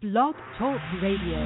Blog Talk Radio.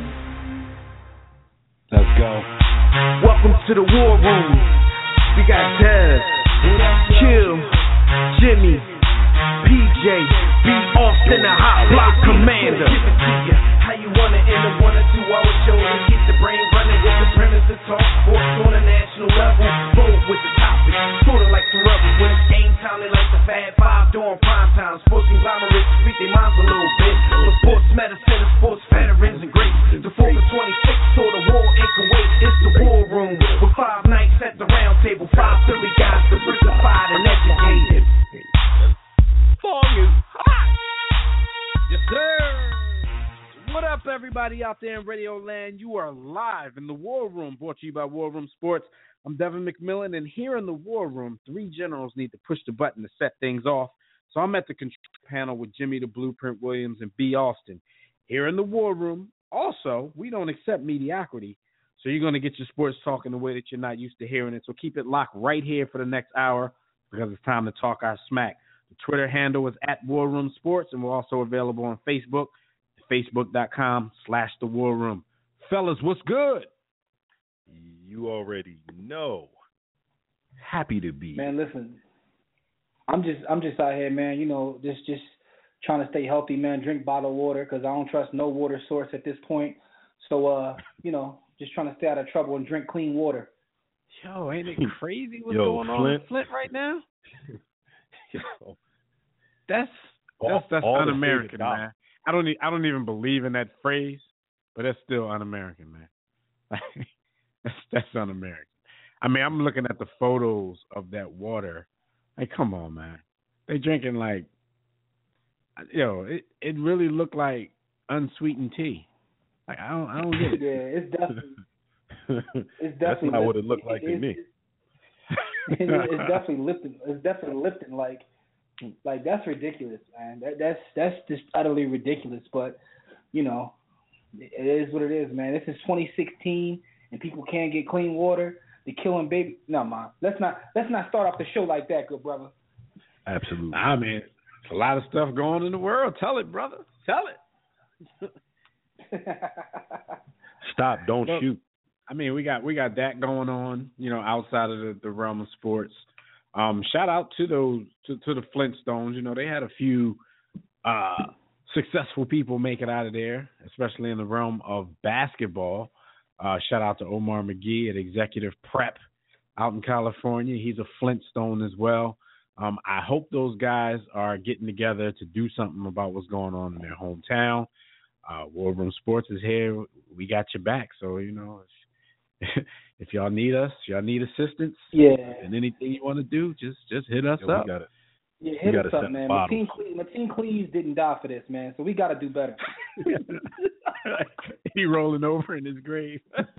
Let's go. Welcome to the War Room. We got Dev, Kill, Jimmy, PJ, B. Austin, the Hot Block Commander. How you want it in a 1 or 2 hour show to keep the brain running with the premise to talk sports on a national level. Roll with the topic, sorta like the rebels. When it's game time, they like the Fab Five during prime time. Sports conglomerates speak their minds a little bit. For sports medicine and sports veterans and greats. The 4th of 26 saw the war in Kuwait. It's the War Room with 5 nights at the round table. 5 Philly guys diversified and educated. Song is hot. Yes, sir. What up, everybody out there in Radio Land? You are live in the War Room, brought to you by War Room Sports. I'm Devin McMillan, and here in the War Room, 3 generals need to push the button to set things off. So I'm at the control panel with Jimmy the Blueprint Williams and B. Austin. Here in the War Room, also, we don't accept mediocrity, so you're going to get your sports talk in the way that you're not used to hearing it. So keep it locked right here for the next hour because it's time to talk our smack. The Twitter handle is at War Room Sports, and we're also available on Facebook, facebook.com/The War Room. Fellas, what's good? You already know. Happy to be. Man, listen, I'm just out here, man. You know, just trying to stay healthy, man. Drink bottled water because I don't trust no water source at this point. So, you know, just trying to stay out of trouble and drink clean water. Yo, ain't it crazy what's going on in Flint right now? Yo. That's un-American, man. I don't even believe in that phrase, but that's still un-American, man. that's un-American. I mean, I'm looking at the photos of that water. Like, come on, man. They drinking like, it really looked like unsweetened tea. Like I don't get it. Yeah, it's definitely. That's not what it looked like to me. It's definitely Lipton. Like that's ridiculous, man. That's just utterly ridiculous. But you know, it is what it is, man. This is 2016, and people can't get clean water. They're killing baby. No, man. Let's not start off the show like that, good brother. Absolutely. I mean, there's a lot of stuff going on in the world. Tell it, brother. Tell it. Stop! Don't shoot. I mean, we got that going on, outside of the realm of sports. Shout out to the Flintstones. You know, they had a few successful people make it out of there, especially in the realm of basketball. Shout out to Omar McGee at Executive Prep out in California. He's a Flintstone as well. I hope those guys are getting together to do something about what's going on in their hometown. War Room Sports is here. We got your back. So, if y'all need us, y'all need assistance, and anything you want to do, just hit us up. Hit us up, man. Mateen Cleaves didn't die for this, man, so we got to do better. He rolling over in his grave.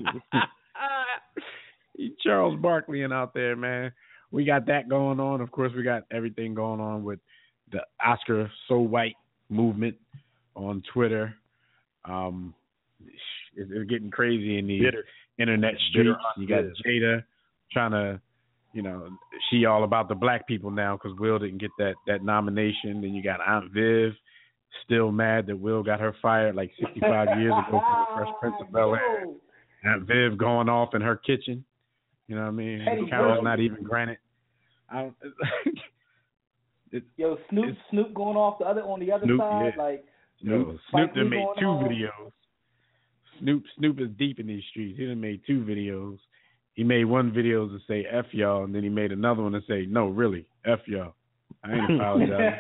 He Charles Barkley out there, man. We got that going on. Of course, we got everything going on with the Oscar So White movement on Twitter. It's getting crazy in these internet streets. You got Jada trying to, she all about the black people now because Will didn't get that nomination. Then you got Aunt Viv still mad that Will got her fired like 65 years ago for the Fresh Prince of Bel-Air. Aunt Viv going off in her kitchen. You know what I mean? Carol's not even granted. Snoop going off on the other side, yeah. like. Snoop done made 2 videos. Snoop is deep in these streets. He done made 2 videos. He made one video to say F y'all, and then he made another one to say, no, really, F y'all. I ain't apologizing.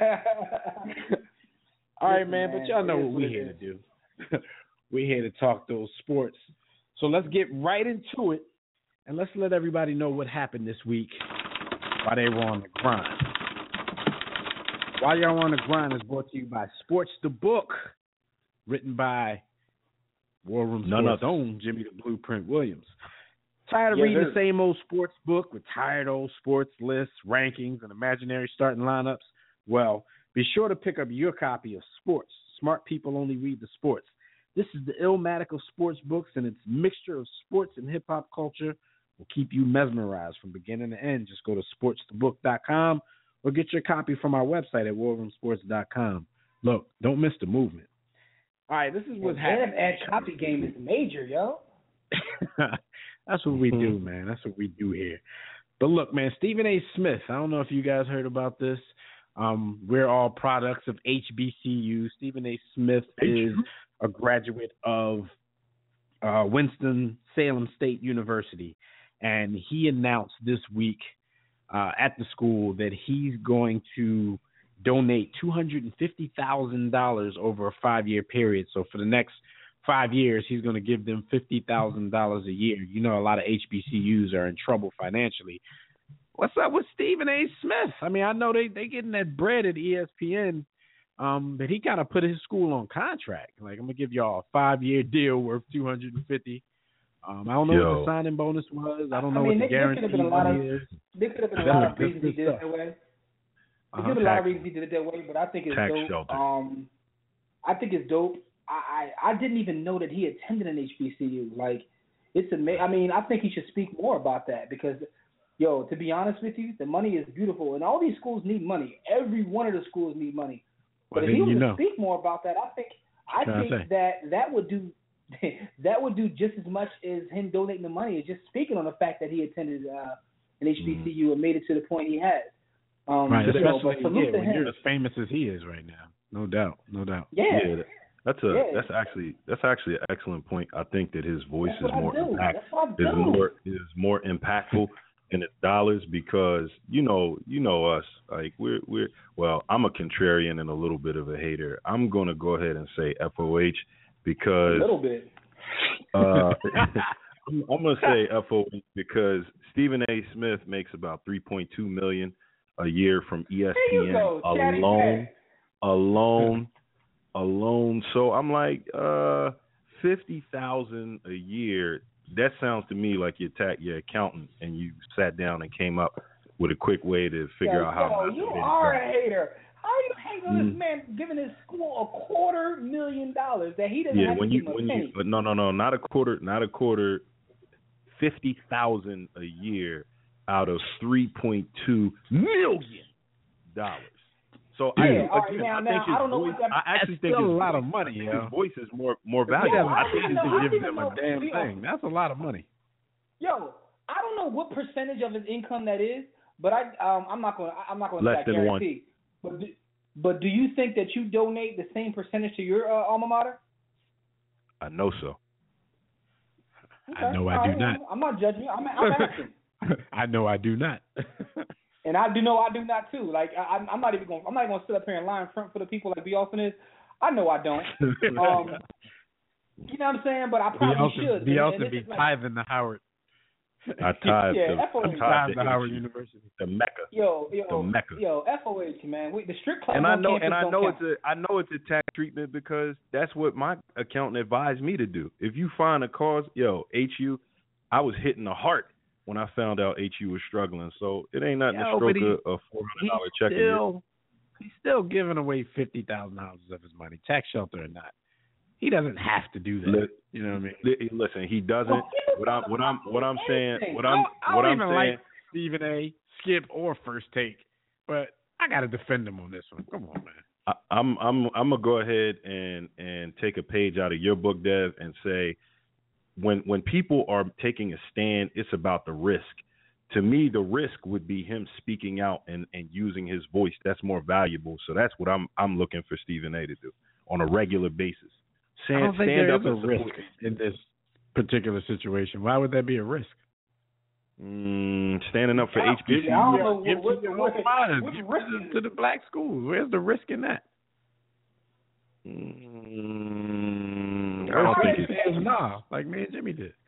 All right, man, but y'all know what we're here to do. We're here to talk those sports. So let's get right into it, and let's let everybody know what happened this week while they were on the grind. While Y'all on the Grind is brought to you by Sports the Book, written by War Room Sports' own Jimmy the Blueprint Williams. Tired of reading the same old sports book with tired old sports lists, rankings, and imaginary starting lineups? Well, be sure to pick up your copy of Sports. Smart people only read the sports. This is the Illmatic of sports books, and its mixture of sports and hip-hop culture will keep you mesmerized from beginning to end. Just go to sportsthebook.com or get your copy from our website at warroomsports.com. Look, don't miss the movement. All right, this is what's The happening. and copy game is major, yo. That's what we do, man. That's what we do here. But look, man, Stephen A. Smith, I don't know if you guys heard about this. We're all products of HBCU. Stephen A. Smith is a graduate of Winston-Salem State University, and he announced this week at the school that he's going to donate $250,000 over a 5-year period. So for the next 5 years, he's going to give them $50,000 a year. You know, a lot of HBCUs are in trouble financially. What's up with Stephen A. Smith? I mean, I know they getting that bread at ESPN, but he kind of put his school on contract. Like, I'm gonna give y'all a 5-year deal worth $250,000. I don't know what the signing bonus was. I don't know what the guarantee is. There could have been a lot of reasons he did it that way. There could have been a lot of reasons he did it that way, but I think it's dope. Shelter. I think it's dope. I didn't even know that he attended an HBCU. Like, it's amazing. I mean, I think he should speak more about that because, yo, to be honest with you, the money is beautiful, and all these schools need money. Every one of the schools need money. But if he was to speak more about that, I think that would do just as much as him donating the money. Is just speaking on the fact that he attended an HBCU and made it to the point he has. Right, especially when you're as famous as he is right now. No doubt. Yeah. That's actually an excellent point. I think that his voice is more impactful in its dollars because you know us, like we're well, I'm a contrarian and a little bit of a hater. I'm gonna go ahead and say FOH because a little bit. I'm gonna say FOH because Stephen A. Smith makes about $3.2 million a year from ESPN alone. So I'm like, $50,000 a year. That sounds to me like you attacked your accountant and you sat down and came up with a quick way to figure out how. You are a hater. How are you hating on this man giving his school $250,000 that he doesn't have to give him a penny? No, not a quarter, $50,000 a year out of $3.2 million. So I think a lot of money. His voice is more valuable. I think he should give them a damn thing. That's a lot of money. Yo, I don't know what percentage of his income that is, but I'm not going to less than guarantee. But do you think that you donate the same percentage to your alma mater? I know so. Okay. I know I do not. I'm not judging you. I'm asking. I know I do not. And I do know I do not too. Like I'm not going to sit up here and lie in front for the people like B. Austin is. I know I don't. You know what I'm saying? But I probably should. B. Austin be tithing to Howard. I tithe to Howard University, the Mecca. The Mecca. FOH, man. The strip club. And I know it's a tax treatment because that's what my accountant advised me to do. If you find a cause, HU, I was hitting the heart when I found out HU was struggling. So it ain't nothing to stroke a $400 check a year. He's still giving away $50,000 of his money, tax shelter or not. He doesn't have to do that. You know what I mean? Listen, he doesn't. What I'm saying. I don't even like Stephen A., Skip, or First Take, but I got to defend him on this one. Come on, man. I'm gonna go ahead and take a page out of your book, Dev, and say when people are taking a stand, it's about the risk. To me, the risk would be him speaking out and using his voice. That's more valuable. So that's what I'm looking for Stephen A. to do on a regular basis. I don't think there is a risk in this particular situation. Why would that be a risk? Standing up for HBCU. To the black schools. Where's the risk in that? I don't think it's like me and Jimmy did.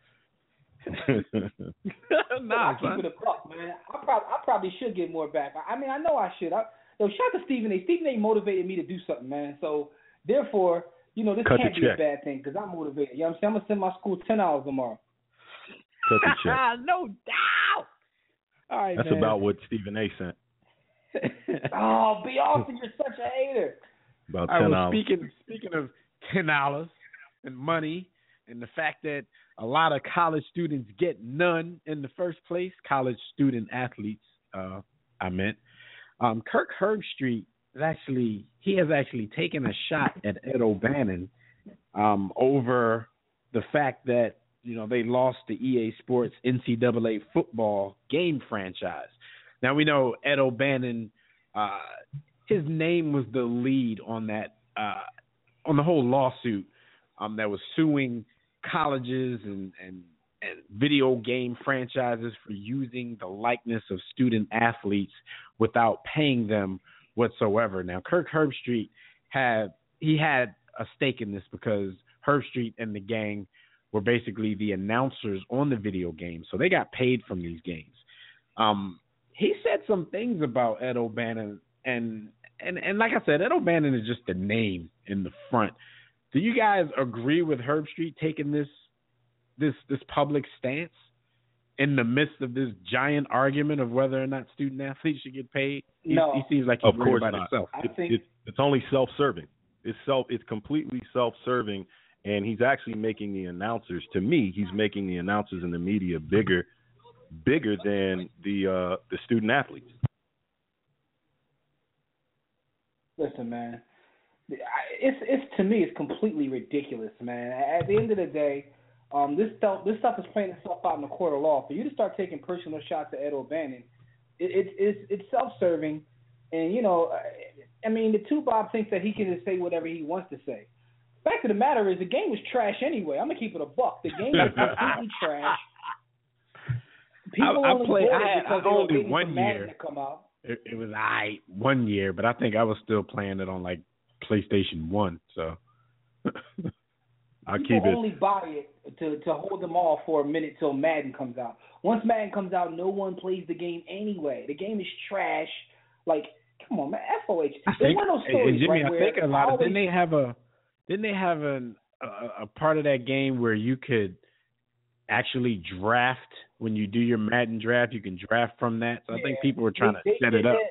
I keep it a buck, man. I probably should get more back. I mean, I know I should. Shout out to Stephen A. Stephen A. motivated me to do something, man. So therefore, this can't be a bad thing because I'm motivated. You know what I'm saying? I'm gonna send my school $10 tomorrow. Cut the check. No doubt. All right, that's about what Stephen A. sent. Oh, B. Austin, you're such a hater. About $10. Well, speaking of $10 and money and the fact that a lot of college students get none in the first place, college student athletes, I meant. Kirk Herbstreit has actually taken a shot at Ed O'Bannon over the fact that, they lost the EA Sports NCAA football game franchise. Now, we know Ed O'Bannon, his name was the lead on that, on the whole lawsuit that was suing colleges and video game franchises for using the likeness of student athletes without paying them whatsoever. Now, Kirk Herbstreit had a stake in this because Herbstreit and the gang were basically the announcers on the video games, so they got paid from these games. He said some things about Ed O'Bannon, and like I said, Ed O'Bannon is just a name in the front. Do you guys agree with Herbstreit taking this public stance in the midst of this giant argument of whether or not student athletes should get paid? No. He seems like he's worried about himself. It's only self-serving. It's completely self-serving, and he's actually making the announcers. To me, he's making the announcers in the media bigger than the student athletes. Listen, man, it's to me it's completely ridiculous, man. At the end of the day, this stuff is playing itself out in the court of law. For you to start taking personal shots at Ed O'Bannon, it's self-serving, and the two Bob thinks that he can just say whatever he wants to say. Fact of the matter is, the game was trash anyway. I'm gonna keep it a buck. The game was completely trash. People only played because they were waiting for Madden to come out. It was 1 year, but I think I was still playing it on like PlayStation 1. So I'll keep it. People only buy it to hold them off for a minute till Madden comes out. Once Madden comes out, no one plays the game anyway. The game is trash. Like, come on, man, FOH. There's one of those stories, Jimmy, right, I think a lot of didn't they have a part of that game where you could actually draft when you do your Madden draft? You can draft from that. So I think people were trying to set it up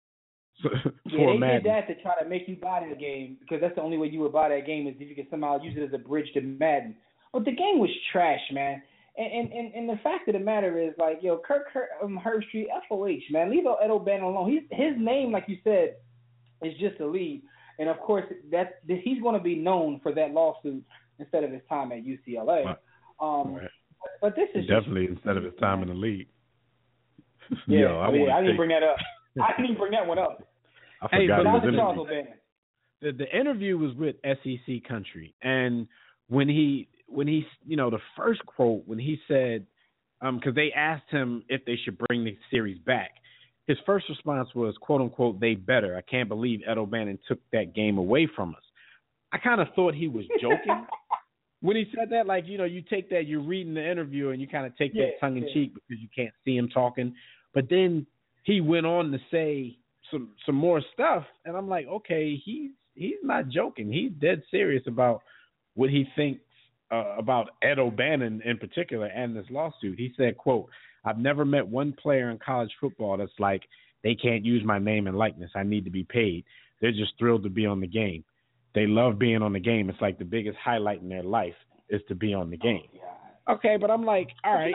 for Madden. Did that to try to make you buy the game, because that's the only way you would buy that game is if you could somehow use it as a bridge to Madden. But the game was trash, man. And the fact of the matter is, like, Kirk Herbstreit, FOH, man, leave Ed O'Bannon alone. His name, like you said, is just a lead. And, of course, he's going to be known for that lawsuit instead of his time at UCLA. Right. But this is definitely instead of his time in the league. Yeah, I didn't bring that up. I didn't even bring that one up. I forgot the interview was with SEC Country, and when he the first quote, when he said, because they asked him if they should bring the series back, his first response was, quote unquote, "They better. I can't believe Ed O'Bannon took that game away from us." I kind of thought he was joking. When he said that, like, you take that, you're reading the interview and you kind of take that tongue in cheek because you can't see him talking. But then he went on to say some more stuff, and I'm like, okay, he's not joking. He's dead serious about what he thinks about Ed O'Bannon in particular and this lawsuit. He said, quote, "I've never met one player in college football that's like, they can't use my name and likeness. I need to be paid. They're just thrilled to be on the game. They love being on the game. It's like the biggest highlight in their life is to be on the game." Okay, but I'm like, all right,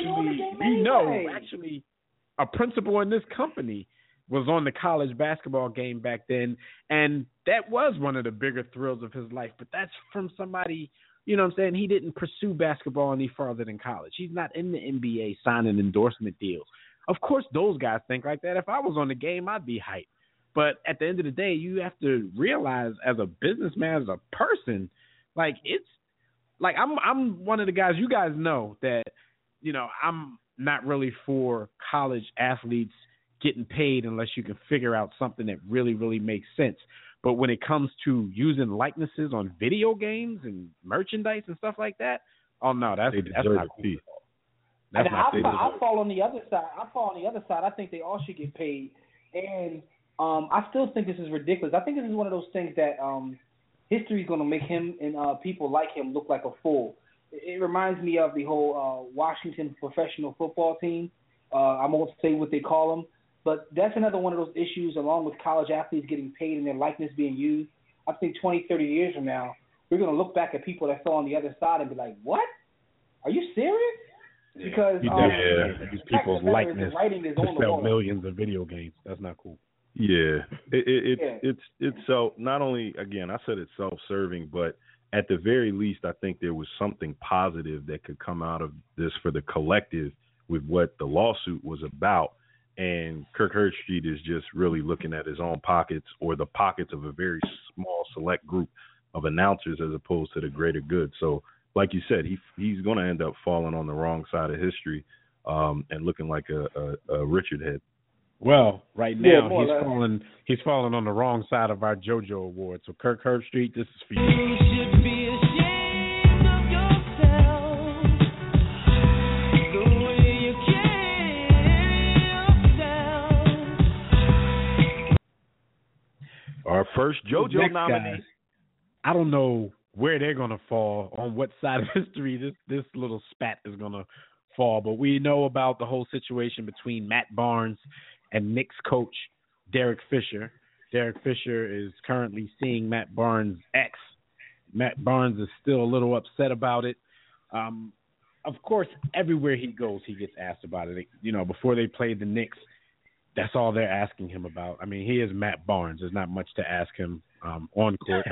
actually, a principal in this company was on the college basketball game back then, and that was one of the bigger thrills of his life. But that's from somebody, you know what I'm saying? He didn't pursue basketball any further than college. He's not in the NBA signing endorsement deals. Of course, those guys think like that. If I was on the game, I'd be hyped. But at the end of the day, you have to realize as a businessman, as a person, like it's like I'm one of the guys, you guys know that, I'm not really for college athletes getting paid unless you can figure out something that really, really makes sense. But when it comes to using likenesses on video games and merchandise and stuff like that, oh no, that's not cool. That's not I fall on the other side. I think they all should get paid. And I still think this is ridiculous. I think this is one of those things that history is going to make him and people like him look like a fool. It reminds me of the whole Washington professional football team. I won't say what they call them, but that's another one of those issues, along with college athletes getting paid and their likeness being used. I think 20, 30 years from now, we're going to look back at people that fell on the other side and be like, what? Are you serious? Because these people's likeness to sell millions of video games. That's not cool. Yeah, it's so not only, again, I said it's self-serving, but at the very least, I think there was something positive that could come out of this for the collective with what the lawsuit was about. And Kirk Herbstreit is just really looking at his own pockets or the pockets of a very small select group of announcers as opposed to the greater good. So, like you said, he's going to end up falling on the wrong side of history and looking like a Richard head. Well, right now he's falling on the wrong side of our JoJo Award. So Kirk Herbstreit, this is for you. You should be ashamed of yourself, the way you carry yourself. Our first JoJo nominee. Guy, I don't know where they're gonna fall, on what side of history this little spat is gonna fall, but we know about the whole situation between Matt Barnes and Knicks coach Derek Fisher. Derek Fisher is currently seeing Matt Barnes' ex. Matt Barnes is still a little upset about it. Of course, everywhere he goes, he gets asked about it. You know, before they played the Knicks, that's all they're asking him about. I mean, he is Matt Barnes. There's not much to ask him on court.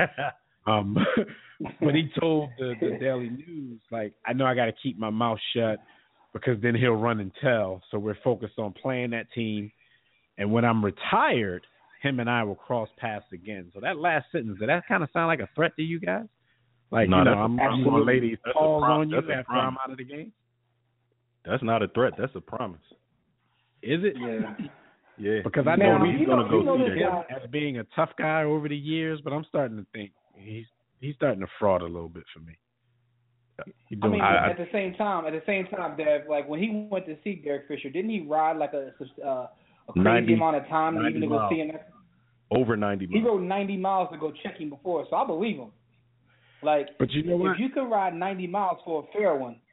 But he told the Daily News, like, I know I got to keep my mouth shut because then he'll run and tell. So we're focused on playing that team. And when I'm retired, him and I will cross paths again. So that last sentence, did that kind of sound like a threat to you guys? Like, no, I'm going to lay these calls on you after I'm out of the game? That's not a threat. That's a promise. Is it? Yeah. Yeah. Because I know he's going to go see him as being a tough guy over the years, but I'm starting to think he's starting to fraud a little bit for me. I mean, at the same time, Dev, like when he went to see Derek Fisher, didn't he ride like a crazy amount of time even to go see him? Over 90 miles. He rode 90 miles to go check him before, so I believe him. Like, but you know what? If you can ride 90 miles for a fair one.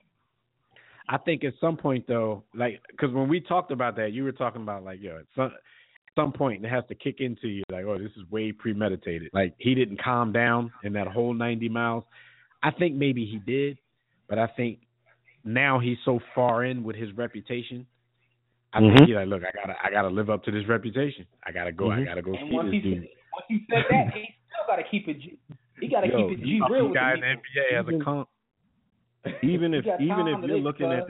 I think at some point, though, like, because when we talked about that, you were talking about, like, at some point it has to kick into you, like, oh, this is way premeditated. Like, he didn't calm down in that whole 90 miles. I think maybe he did, but I think now he's so far in with his reputation. I think he's like, look, I gotta live up to this reputation. I gotta go. I gotta go see this dude. Once he said that, he still gotta keep it. He gotta keep it G real with the guy in the NBA as a comp. Even if you're looking at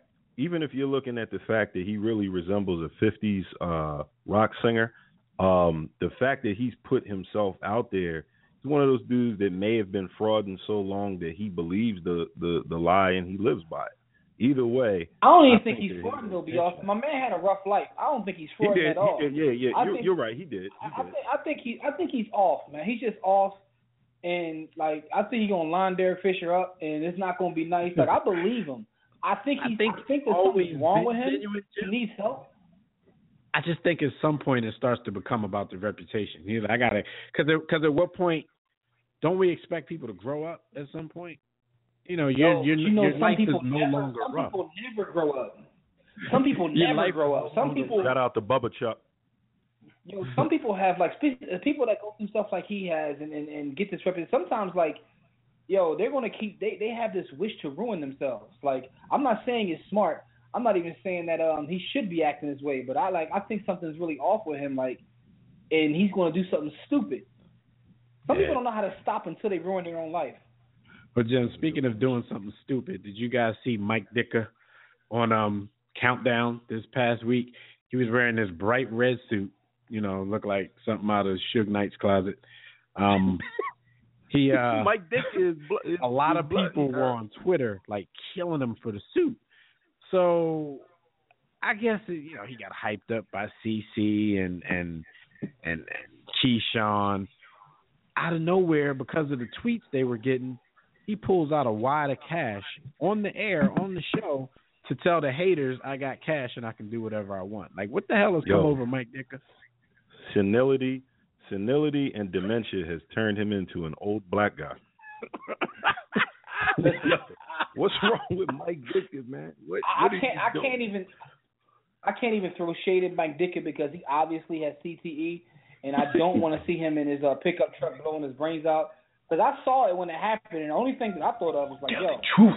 the fact that he really resembles a 50s rock singer, the fact that he's put himself out there, he's one of those dudes that may have been frauding so long that he believes the lie and he lives by it. Either way, I don't even think he's frauding though. My man had a rough life. I don't think he's frauding at all. You're right. He did. I think he's off, man. He's just off. And, like, I think he's going to line Derek Fisher up, and it's not going to be nice. Like, I believe him. I think there's something wrong with him. He needs help. I just think at some point it starts to become about the reputation. He's like, I got to – because at what point don't we expect people to grow up at some point? You know, your life is no longer rough. Some people never grow up. Some people never grow up. Some people – Shout out to Bubba Chuck. You know, some people have, like, people that go through stuff like he has and get this reputation. Sometimes, like, they're going to keep, they have this wish to ruin themselves. Like, I'm not saying it's smart. I'm not even saying that he should be acting this way. But I think something's really off with him, like, and he's going to do something stupid. Some people don't know how to stop until they ruin their own life. But, Jim, speaking of doing something stupid, did you guys see Mike Ditka on Countdown this past week? He was wearing this bright red suit. You know, look like something out of Suge Knight's closet. He Mike Dick is a lot of people were on Twitter like killing him for the suit. So I guess he got hyped up by CC and Keyshawn. Out of nowhere, because of the tweets they were getting, he pulls out a wad of cash on the air on the show to tell the haters I got cash and I can do whatever I want. Like, what the hell has come over Mike Ditka? Senility, and dementia has turned him into an old black guy. What's wrong with Mike Ditka, man? I can't even throw shade at Mike Ditka because he obviously has CTE, and I don't want to see him in his pickup truck blowing his brains out. Because I saw it when it happened, and the only thing that I thought of was like, Tell the truth.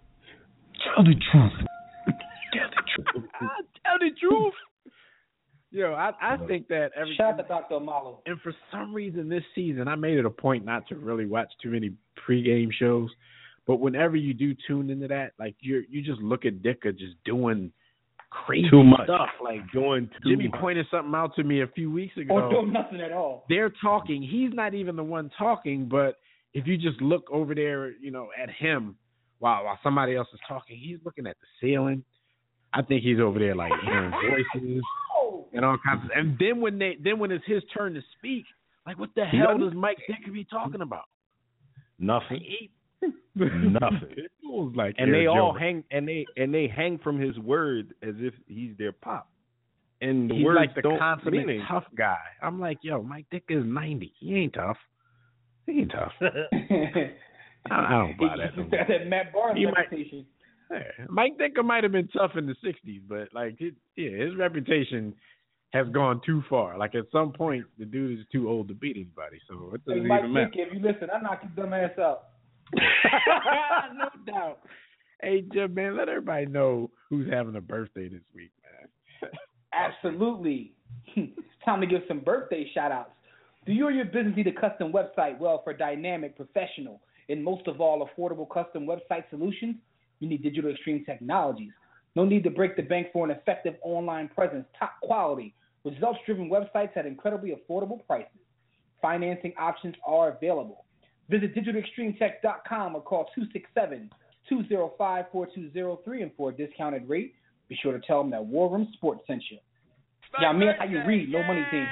Tell the truth. Tell the truth. Yo, I think that Shout out to Dr. Amalo. And for some reason this season, I made it a point not to really watch too many pregame shows. But whenever you do tune into that, like you just look at Ditka just doing crazy too much stuff. Like doing too Jimmy much. pointed something out to me a few weeks ago. Or doing nothing at all. They're talking. He's not even the one talking, but if you just look over there, at him while somebody else is talking, he's looking at the ceiling. I think he's over there like hearing voices and all kinds of. And then when it's his turn to speak, like what the hell does Mike Ditka be talking about? Nothing. Nothing. It feels like and they all hang and they hang from his word as if he's their pop. And he's words like the don't consummate mean tough guy. I'm like, yo, Mike Ditka is 90. He ain't tough. He ain't tough. I don't buy that. No that Matt Barnes reputation. Mike Ditka might have been tough in the '60s, but his reputation has gone too far. Like at some point, the dude is too old to beat anybody. So it doesn't Mike even matter. Ditka, if you listen, I knock your dumb ass out. No doubt. Hey, Jim, man, let everybody know who's having a birthday this week, man. Absolutely. It's time to give some birthday shout-outs. Do you or your business need a custom website? Well, for dynamic, professional, and most of all, affordable custom website solutions, you need Digital Extreme Technologies. No need to break the bank for an effective online presence, top quality, results-driven websites at incredibly affordable prices. Financing options are available. Visit digitalextremetech.com or call 267-205-4203 and for a discounted rate. Be sure to tell them that War Room Sports sent you. Yeah, I mean, that's how you read. No money team.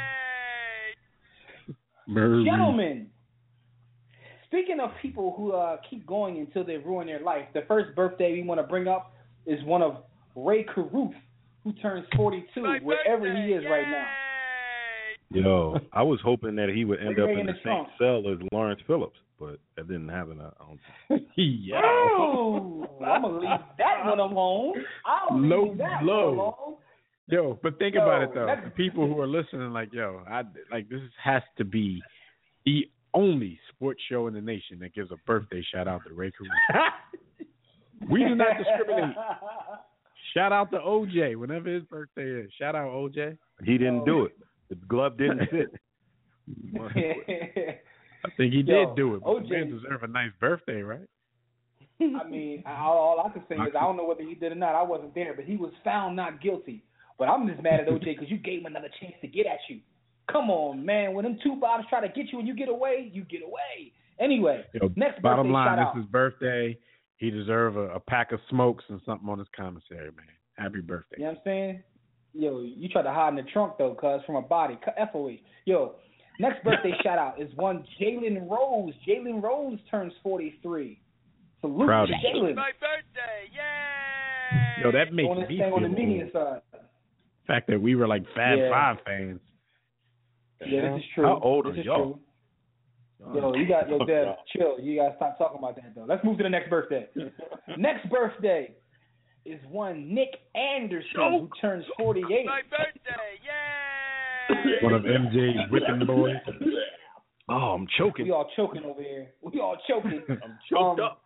Gentlemen, speaking of people who keep going until they ruin their life, the first birthday we want to bring up is one of Ray Caruth, who turns 42, wherever he is right now. Yo, I was hoping that he would end up in the same trunk. cell as Lawrence Phillips, but that didn't happen. Yeah. Oh, I'm going to leave that one alone. I'll leave that one alone. Yo, but think about it though. The people who are listening, like, yo, this has to be the only sports show in the nation that gives a birthday shout out to Ray Caruth. We do not discriminate. Shout out to OJ whenever his birthday is. Shout out OJ. He didn't do it. The glove didn't fit. I think he did do it. But OJ, the man deserves a nice birthday, right? I mean, all I can say is I don't know whether he did or not. I wasn't there, but he was found not guilty. But I'm just mad at OJ because you gave him another chance to get at you. Come on, man. When them two Bobs try to get you and you get away, you get away. Anyway, next bottom birthday line, shout out. This is his birthday. He deserves a pack of smokes and something on his commissary, man. Happy birthday. You know what I'm saying? Yo, you tried to hide in the trunk, though, cuz, from a body. FOH. Yo, next birthday shout out is one Jalen Rose. Jalen Rose turns 43. Salute Proud to Jalen. My birthday, yay! Yo, that makes me feel on the media old. side. The fact that we were like Fab Five fans. Yeah, this is true. How old this are is y'all? True. Yo, Dad, chill. You gotta stop talking about that though. Let's move to the next birthday. Next birthday is one Nick Anderson who turns 48. My birthday, yay! One of MJ's whipping boys. Oh, I'm choking. We all choking over here. We all choking. I'm choked up.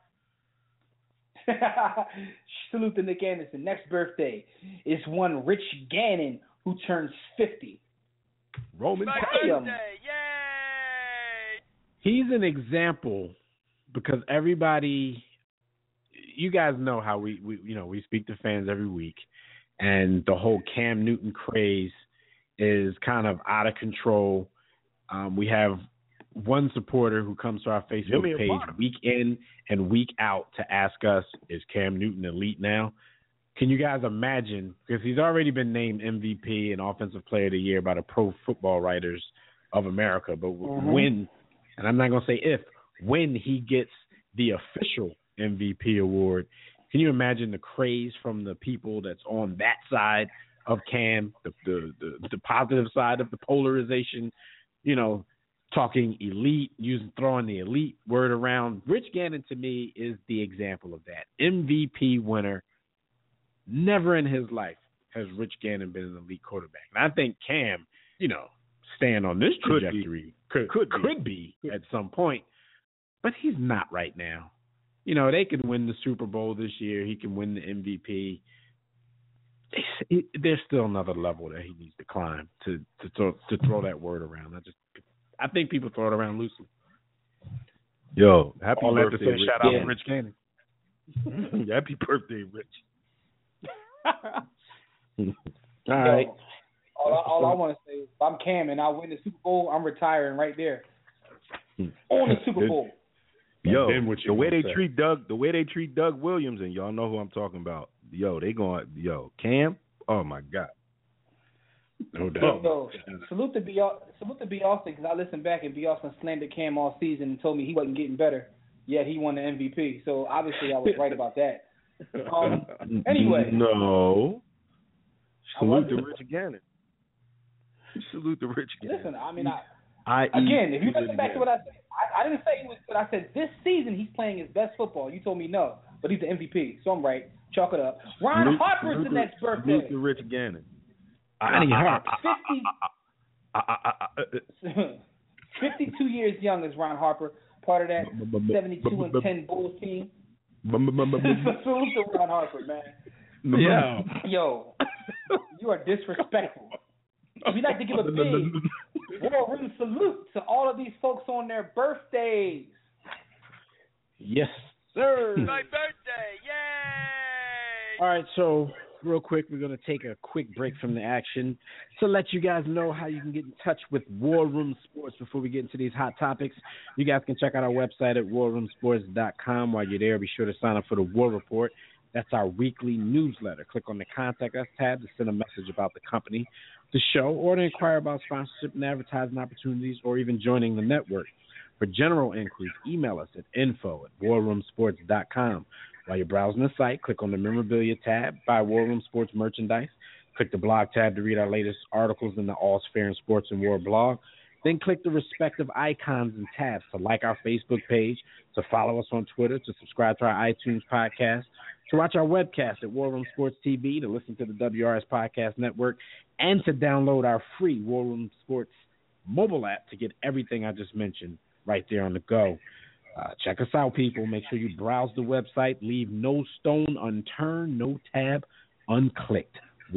Salute to Nick Anderson. Next birthday is one Rich Gannon who turns 50. Roman. My Damn. birthday, yay! He's an example because everybody, you guys know how we speak to fans every week, and the whole Cam Newton craze is kind of out of control. We have one supporter who comes to our Facebook page week in and week out to ask us, is Cam Newton elite now? Can you guys imagine, because he's already been named MVP and Offensive Player of the Year by the Pro Football Writers of America, but when, and I'm not going to say if, when he gets the official MVP award, can you imagine the craze from the people that's on that side of Cam, the positive side of the polarization, talking elite, throwing the elite word around? Rich Gannon, to me, is the example of that. MVP winner. Never in his life has Rich Gannon been an elite quarterback. And I think Cam, staying on this trajectory could be at some point, but he's not right now. They could win the Super Bowl this year. He can win the MVP. there's still another level that he needs to climb to throw that word around. I think people throw it around loosely. Yo, happy All that to birthday, say, Rich. shout out to Rich Gannon. Happy birthday, Rich. All right. All I want to say is, if I'm Cam and I win the Super Bowl, I'm retiring right there on the Super Bowl. Yo, Then what you the way gonna they say? treat Doug Williams, and y'all know who I'm talking about. Yo, Cam. Oh my God. No doubt. So, salute to B. Austin, because I listened back and B. Austin slandered Cam all season and told me he wasn't getting better, yet he won the MVP. So obviously I was right about that. Anyway. No. Salute to Rich Gannon. Salute to Rich Gannon. Listen, I mean, Again, if you listen back to what I said, I didn't say he was good. I said this season he's playing his best football. You told me no, but he's the MVP, so I'm right. Chalk it up. Ron Harper's the next birthday. Salute to Rich Gannon. 52 years young is Ron Harper, part of that 72-10 Bulls team. Salute to Ron Harper, man. Yeah. Yo, you are disrespectful. We'd like to give a big War Room salute to all of these folks on their birthdays. Yes, sir. My birthday! Yay! All right, so real quick, we're going to take a quick break from the action to let you guys know how you can get in touch with War Room Sports before we get into these hot topics. You guys can check out our website at warroomsports.com. While you're there, be sure to sign up for the War Report. That's our weekly newsletter. Click on the Contact Us tab to send a message about the company, the show, or to inquire about sponsorship and advertising opportunities, or even joining the network. For general inquiries, email us at info@warroomsports.com. While you're browsing the site, click on the Memorabilia tab, buy War Room Sports merchandise. Click the blog tab to read our latest articles in the All's Fair in Sports and War blog. Then click the respective icons and tabs to like our Facebook page, to follow us on Twitter, to subscribe to our iTunes podcast, to watch our webcast at War Room Sports TV, to listen to the WRS Podcast Network, and to download our free War Room Sports mobile app to get everything I just mentioned right there on the go. Check us out, people. Make sure you browse the website. Leave no stone unturned, no tab unclicked.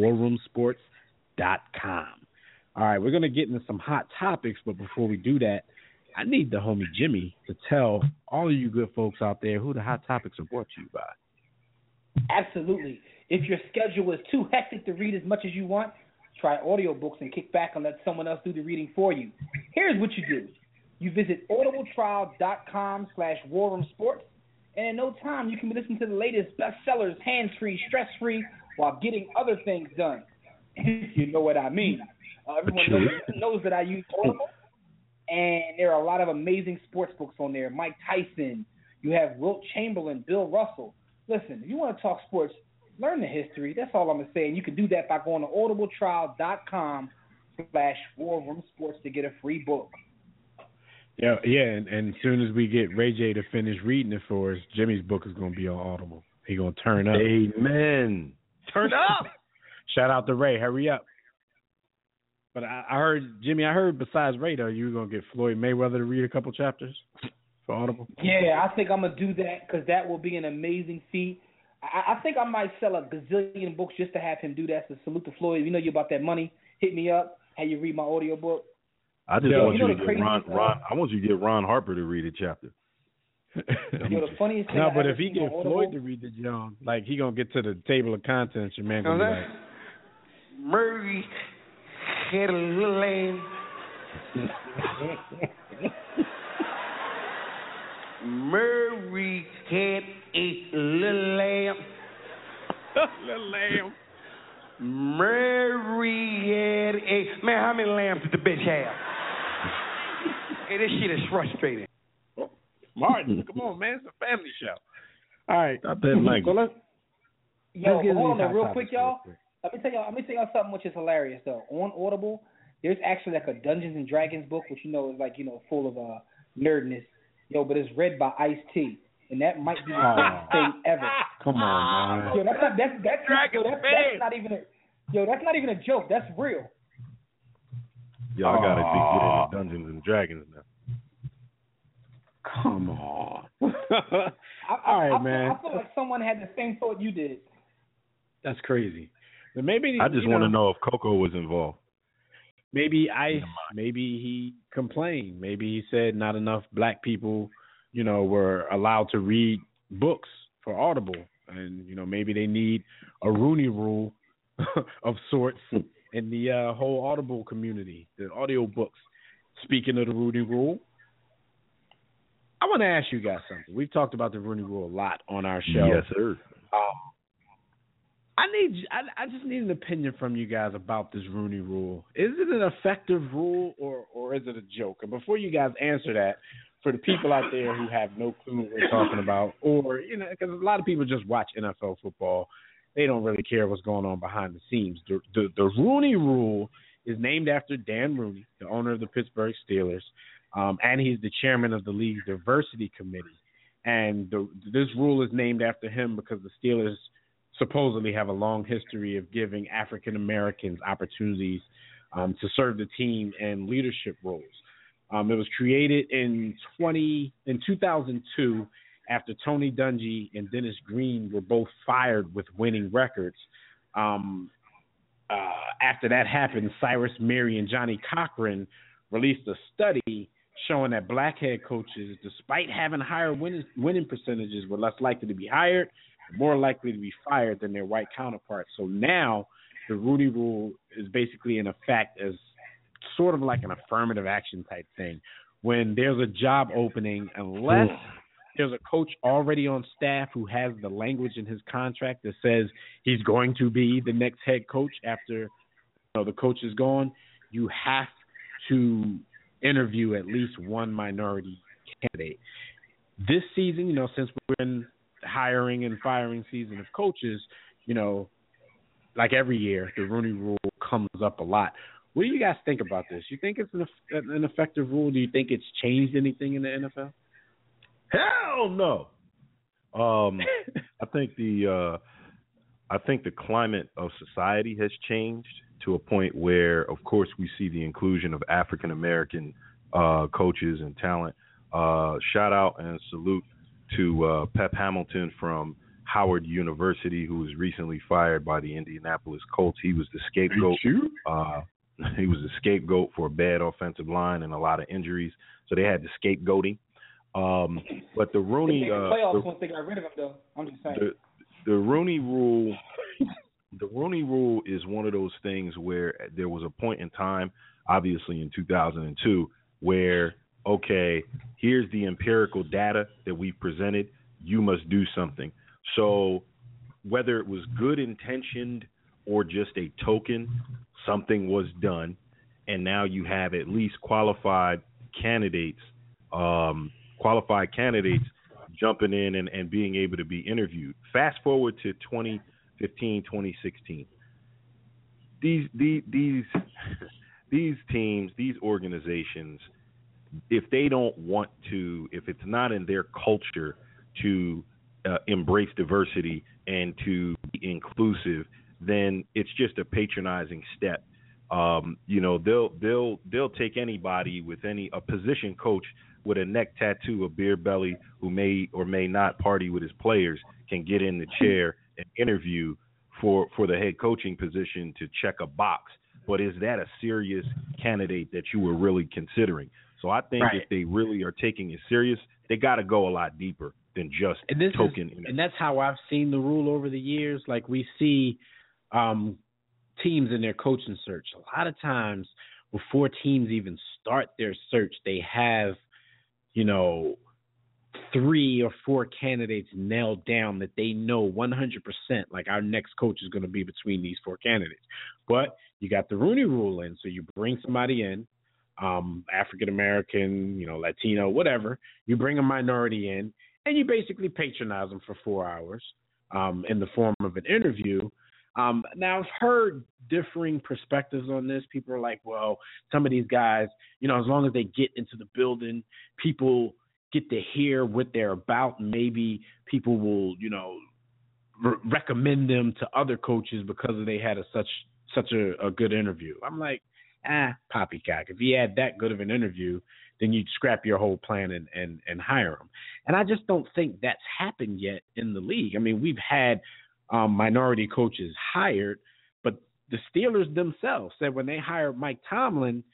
warroomsports.com. All right, we're going to get into some hot topics, but before we do that, I need the homie Jimmy to tell all of you good folks out there who the hot topics are brought to you by. Absolutely. If your schedule is too hectic to read as much as you want, try audiobooks and kick back and let someone else do the reading for you. Here's what you do. You visit audibletrial.com/warroomsports, and in no time you can listen to the latest bestsellers hands-free, stress-free, while getting other things done. If you know what I mean. Everyone knows that I use Audible, and there are a lot of amazing sports books on there. Mike Tyson, you have Wilt Chamberlain, Bill Russell. Listen, if you want to talk sports, learn the history. That's all I'm going to say. And you can do that by going to audibletrial.com/warroomsports to get a free book. Yeah, and as soon as we get Ray J to finish reading it for us, Jimmy's book is going to be on Audible. He's going to turn up. Amen. Turn up. Shout out to Ray. Hurry up. But I heard, Jimmy, besides Ray, though, you were going to get Floyd Mayweather to read a couple chapters for Audible. Yeah, I think I'm going to do that because that will be an amazing feat. I think I might sell a gazillion books just to have him do that. So salute to Floyd. You know you about that money. Hit me up. Have you read my audiobook. I just want you to get Ron. I want you to get Ron Harper to read a chapter. The funniest thing no, I but ever if he seen get on Floyd Audible, to read the John, like he gonna get to the table of contents, your man gonna be like, Murray had a little lamb. Murray had a little lamb. little lamb. Murray had a man. How many lambs did the bitch have? Hey, this shit is frustrating. Martin, come on, man, it's a family show. All right, Stop that language. So let's get hold on these there hot real topics quick, y'all. Let me tell y'all something which is hilarious though. On Audible, there's actually like a Dungeons and Dragons book, which is like full of nerdness, but it's read by Ice-T, and that might be the best thing ever. Come on, man. Yo, that's not even a joke. That's real. Yo, I gotta get into Dungeons and Dragons now. Come on. All right, man. I feel like someone had the same thought you did. That's crazy. Maybe I just want to know if Coco was involved. Maybe he complained. Maybe he said not enough black people, were allowed to read books for Audible, and maybe they need a Rooney Rule of sorts in the whole Audible community, the audio books. Speaking of the Rooney Rule, I want to ask you guys something. We've talked about the Rooney Rule a lot on our show. Yes, sir. I just need an opinion from you guys about this Rooney Rule. Is it an effective rule or is it a joke? And before you guys answer that, for the people out there who have no clue what we're talking about, or because a lot of people just watch NFL football, they don't really care what's going on behind the scenes. The Rooney Rule is named after Dan Rooney, the owner of the Pittsburgh Steelers, and he's the chairman of the league's diversity committee. And this rule is named after him because the Steelers supposedly have a long history of giving African Americans opportunities to serve the team in leadership roles. It was created in 2002 after Tony Dungy and Dennis Green were both fired with winning records. After that happened, Cyrus Mehri and Johnny Cochran released a study showing that black head coaches, despite having higher winning percentages, were less likely to be hired, more likely to be fired than their white counterparts. So now the Rooney Rule is basically in effect as sort of like an affirmative action type thing. When there's a job opening, unless there's a coach already on staff who has the language in his contract that says he's going to be the next head coach after the coach is gone, you have to interview at least one minority candidate. This season, since we're in hiring and firing season of coaches, like every year, the Rooney Rule comes up a lot. What do you guys think about this? You think it's an effective rule? Do you think it's changed anything in the NFL? Hell no. I think the climate of society has changed to a point where, of course, we see the inclusion of African American coaches and talent. Shout out and salute to Pep Hamilton from Howard University, who was recently fired by the Indianapolis Colts. He was the scapegoat. He was the scapegoat for a bad offensive line and a lot of injuries, so they had the scapegoating. But the Rooney playoffs once they got rid of him, though. I'm just saying. The Rooney Rule. The Rooney Rule is one of those things where there was a point in time, obviously in 2002, where, okay, here's the empirical data that we presented. You must do something. So whether it was good intentioned or just a token, something was done, and now you have at least qualified candidates jumping in and being able to be interviewed. Fast forward to 2015, 2016. These teams, these organizations, if they don't want to, if it's not in their culture to embrace diversity and to be inclusive, then it's just a patronizing step. They'll take anybody with a position coach with a neck tattoo, a beer belly, who may or may not party with his players, can get in the chair and interview for the head coaching position to check a box. But is that a serious candidate that you were really considering? So I think if they really are taking it serious, they got to go a lot deeper than just token. And that's how I've seen the rule over the years. Like we see teams in their coaching search. A lot of times before teams even start their search, they have, 3 or 4 candidates nailed down that they know 100%, like our next coach is going to be between these 4 candidates. But you got the Rooney Rule in, so you bring somebody in, African American, Latino, whatever. You bring a minority in, and you basically patronize them for 4 hours in the form of an interview. Now, I've heard differing perspectives on this. People are like, well, some of these guys, as long as they get into the building, people get to hear what they're about. Maybe people will, recommend them to other coaches because they had such a good interview. I'm like, poppycock. If you had that good of an interview, then you'd scrap your whole plan and hire them. And I just don't think that's happened yet in the league. I mean, we've had minority coaches hired, but the Steelers themselves said when they hired Mike Tomlin,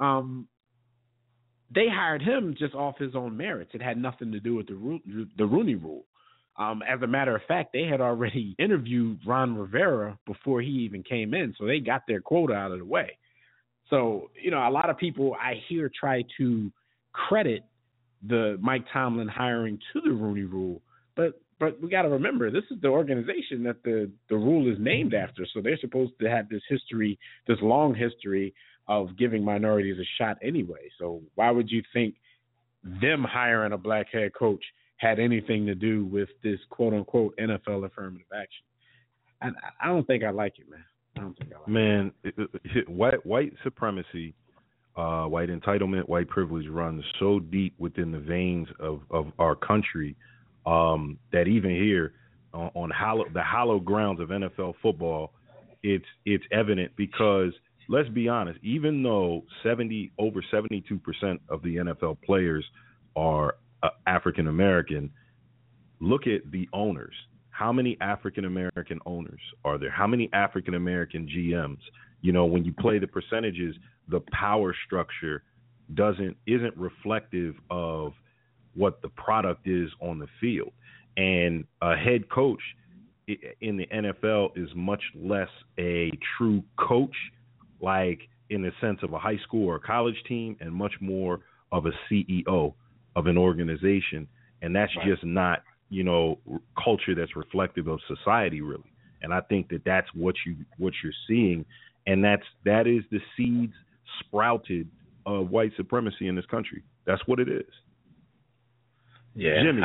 they hired him just off his own merits. It had nothing to do with the Rooney Rule. As a matter of fact, they had already interviewed Ron Rivera before he even came in, so they got their quota out of the way. So, a lot of people I hear try to credit the Mike Tomlin hiring to the Rooney Rule, but we got to remember, this is the organization that the rule is named after, so they're supposed to have this long history of giving minorities a shot anyway. So why would you think them hiring a black head coach had anything to do with this quote-unquote NFL affirmative action? And I don't think I like it, man. I don't think I like it. Man, white supremacy, white entitlement, white privilege runs so deep within the veins of our country that even here on the hallowed grounds of NFL football, it's evident because let's be honest, even though over 72% of the NFL players are African American, look at the owners. How many African American owners are there? How many African American GMs? When you play the percentages, the power structure isn't reflective of what the product is on the field. And a head coach in the NFL is much less a true coach, like in the sense of a high school or college team, and much more of a CEO of an organization. And that's just not, culture that's reflective of society, really. And I think that's what you're seeing. And that is the seeds sprouted of white supremacy in this country. That's what it is. Yeah, Jimmy. Just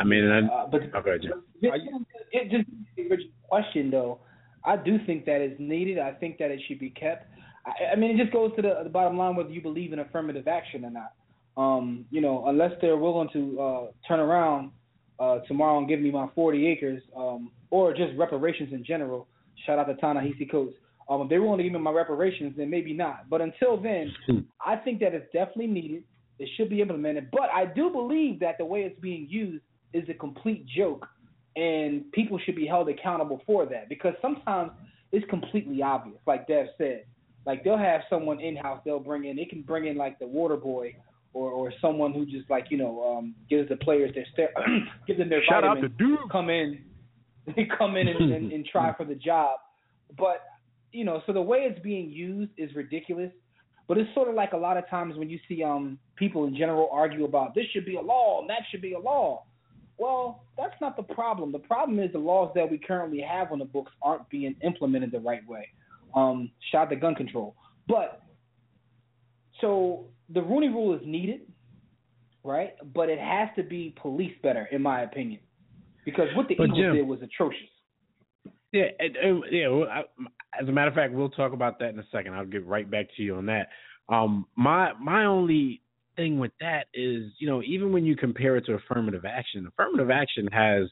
a question though. I do think that is needed. I think that it should be kept. I mean, it just goes to the bottom line whether you believe in affirmative action or not. Unless they're willing to turn around tomorrow and give me my 40 acres, or just reparations in general. Shout out to Ta-Nehisi Coates. If they're willing to give me my reparations, then maybe not. But until then, I think that it's definitely needed. It should be implemented. But I do believe that the way it's being used is a complete joke, and people should be held accountable for that because sometimes it's completely obvious, like Dev said. Like they'll have someone in-house they'll bring in. They can bring in like the water boy or someone who just like, gives the players gives them their shout vitamins. Out to Duke. Come in and try for the job. But, so the way it's being used is ridiculous. But it's sort of like a lot of times when you see people in general argue about this should be a law and that should be a law. Well, that's not the problem. The problem is the laws that we currently have on the books aren't being implemented the right way. Shout out to gun control. But so the Rooney Rule is needed, right? But it has to be policed better, in my opinion, because what the Eagles did was atrocious. Yeah, as a matter of fact, we'll talk about that in a second. I'll get right back to you on that. My only thing with that is, even when you compare it to affirmative action has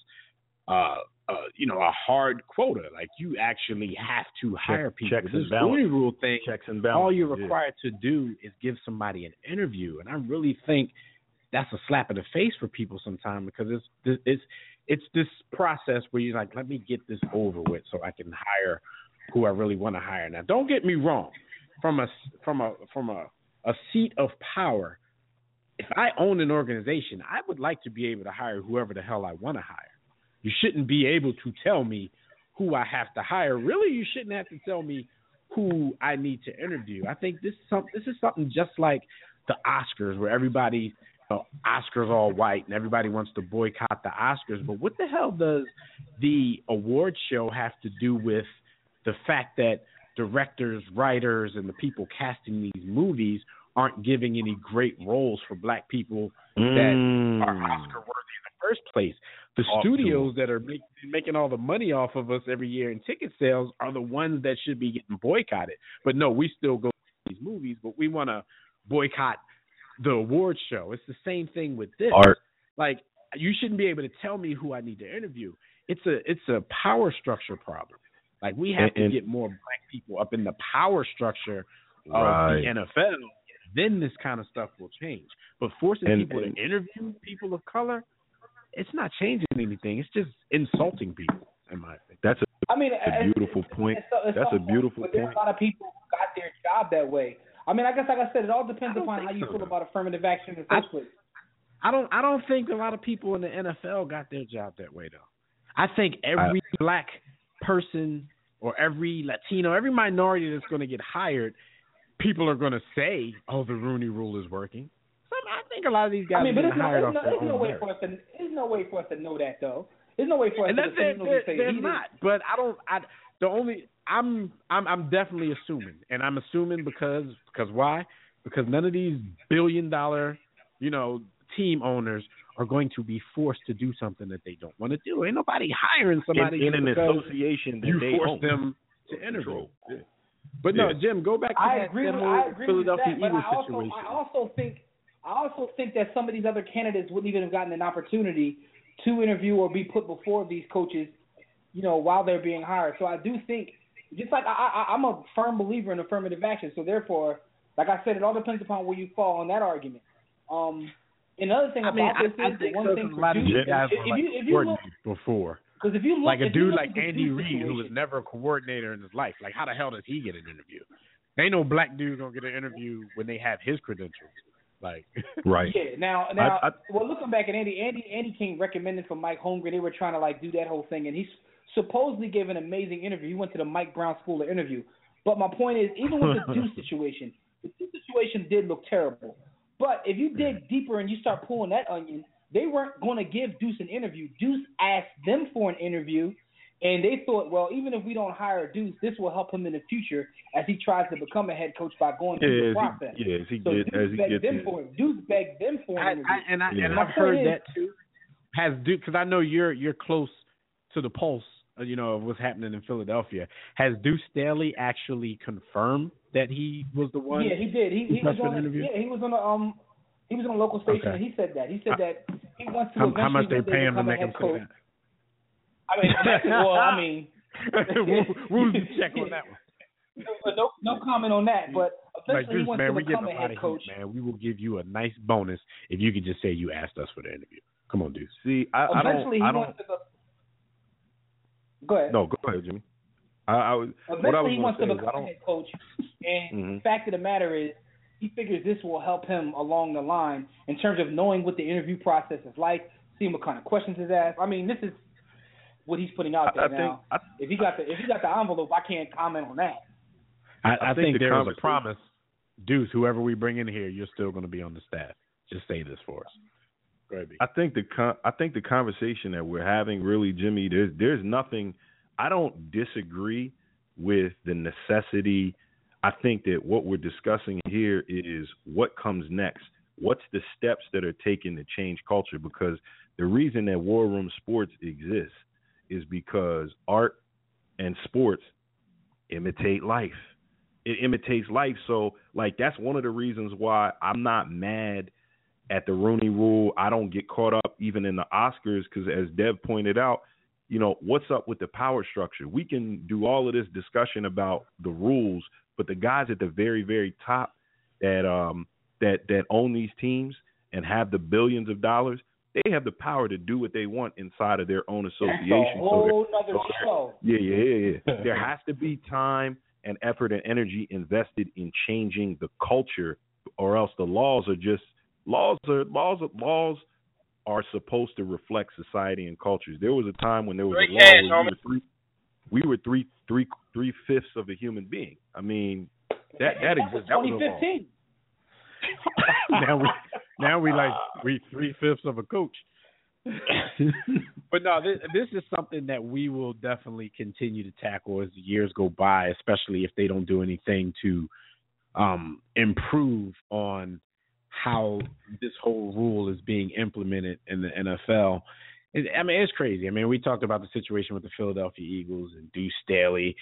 a hard quota. Like you actually have to hire people. Checks this and balance. Rooney Rule thing, checks and balance. All you're required to do is give somebody an interview, and I really think that's a slap in the face for people sometimes because it's this process where you're like, let me get this over with so I can hire who I really want to hire. Now, don't get me wrong. From a seat of power, if I own an organization, I would like to be able to hire whoever the hell I want to hire. You shouldn't be able to tell me who I have to hire. Really, you shouldn't have to tell me who I need to interview. I think this is something just like the Oscars, where everybody, Oscars all white and everybody wants to boycott the Oscars. But what the hell does the award show have to do with the fact that directors, writers, and the people casting these movies aren't giving any great roles for black people that are Oscar worthy in the first place? The studios that are making all the money off of us every year in ticket sales are the ones that should be getting boycotted. But no, we still go to these movies, but we want to boycott the award show. It's the same thing with this. Art. Like, you shouldn't be able to tell me who I need to interview. It's a power structure problem. Like, we have to get more black people up in the power structure of the NFL. Then this kind of stuff will change. But forcing people to interview people of color, it's not changing anything. It's just insulting people. in my opinion. That's I mean, a beautiful point. That's a beautiful point. But there's a lot of people who got their job that way. I mean, I guess like I said, it all depends upon how you feel about affirmative action in the first place. I don't think a lot of people in the NFL got their job that way though. I think every black person or every Latino, every minority that's going to get hired, people are going to say, "Oh, the Rooney Rule is working." So I think a lot of these guys are getting hired off their own merit. There's no way for us to know that though. There's no way for us to say they're not. But I'm definitely assuming, and I'm assuming because why? Because none of these $billion-dollar, team owners are going to be forced to do something that they don't want to do. Ain't nobody hiring somebody in an association that you they force own. them to interview. Yeah. But no, Jim, go back to I agree with Philadelphia that, Eagles but situation. I also think that some of these other candidates wouldn't even have gotten an opportunity to interview or be put before these coaches, while they're being hired. So I do think, just like I'm a firm believer in affirmative action. So therefore, like I said, it all depends upon where you fall on that argument. Another thing about this is the one thing for Duke, if you look before, because if you look like a dude like the Andy Reid, who was never a coordinator in his life, like how the hell does he get an interview? Ain't no black dude gonna get an interview when they have his credentials. Like right. Yeah. Now, well, looking back at Andy King recommended for Mike Holmgren. They were trying to do that whole thing, and he's supposedly gave an amazing interview. He went to the Mike Brown School of Interview. But my point is, even with the Deuce situation, the Deuce situation did look terrible. But if you dig deeper and you start pulling that onion, they weren't going to give Deuce an interview. Deuce asked them for an interview, and they thought, well, even if we don't hire Deuce, this will help him in the future as he tries to become a head coach by going through the process. Deuce begged them for an interview. And I've heard that too. Has Deuce, because I know you're close to the pulse, of what's happening in Philadelphia. Has Deuce Staley actually confirmed that he was the one? Yeah, he did. He was on. Interview? Yeah, he was on a He was on a local station, and he said that. He said that he wants to eventually how much they pay him to become make a him head coach. say that? We'll check on that one. No comment on that, but eventually Deuce, he wants to become a head coach. Heat, man. We will give you a nice bonus if you could just say you asked us for the interview. Come on, Deuce. See, I don't. Go ahead. No, go ahead, Jimmy. Eventually he wants to become a head coach, and the fact of the matter is, he figures this will help him along the line in terms of knowing what the interview process is like, seeing what kind of questions is asked. I mean, this is what he's putting out there now. If he got the envelope, I can't comment on that. I think there is a promise, Deuce. Whoever we bring in here, you're still going to be on the staff. Just say this for us. Go ahead, B. I think the conversation that we're having, really, Jimmy. There's nothing. I don't disagree with the necessity. I think that what we're discussing here is what comes next. What's the steps that are taken to change culture? Because the reason that War Room Sports exists is because art and sports imitate life. It imitates life. So, that's one of the reasons why I'm not mad at the Rooney Rule. I don't get caught up even in the Oscars because, as Dev pointed out, what's up with the power structure? We can do all of this discussion about the rules, but the guys at the very, very top that own these teams and have the billions of dollars, they have the power to do what they want inside of their own association. That's a whole nother show. Yeah. There has to be time and effort and energy invested in changing the culture, or else the laws are just laws are supposed to reflect society and cultures. There was a time when there was a law where we were three-fifths of a human being. I mean, that exists. That was 2015. now we 3/5 of a coach. But no, this is something that we will definitely continue to tackle as the years go by, especially if they don't do anything to improve on how this whole rule is being implemented in the NFL. It's crazy. We talked about the situation with the Philadelphia Eagles and Deuce Staley.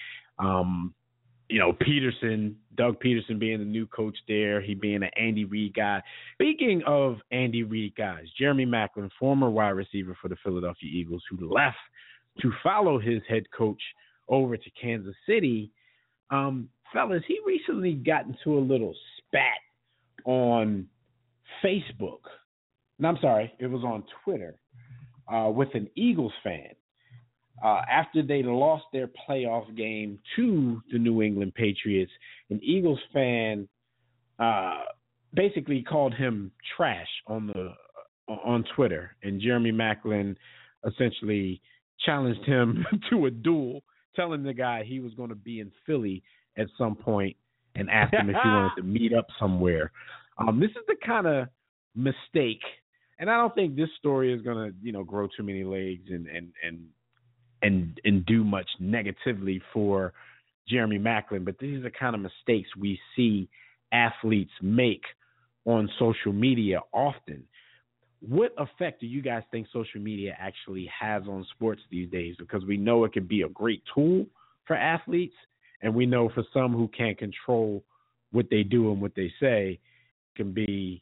Doug Peterson being the new coach there, he being an Andy Reid guy. Speaking of Andy Reid guys, Jeremy Maclin, former wide receiver for the Philadelphia Eagles, who left to follow his head coach over to Kansas City. Fellas, he recently got into a little spat on Facebook. No, I'm sorry, it was on Twitter with an Eagles fan. after they lost their playoff game to the New England Patriots, an Eagles fan basically called him trash on Twitter, and Jeremy Maclin essentially challenged him to a duel, telling the guy he was going to be in Philly at some point and asked him if he wanted to meet up somewhere. This is the kind of mistake, and I don't think this story is going to, grow too many legs and do much negatively for Jeremy Maclin, but these are the kind of mistakes we see athletes make on social media often. What effect do you guys think social media actually has on sports these days? Because we know it can be a great tool for athletes, and we know for some who can't control what they do and what they say, it can be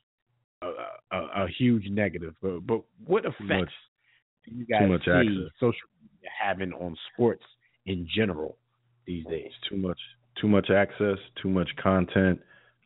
a huge negative. But what effects do you guys see social media having on sports in general these days? Too much access, too much content.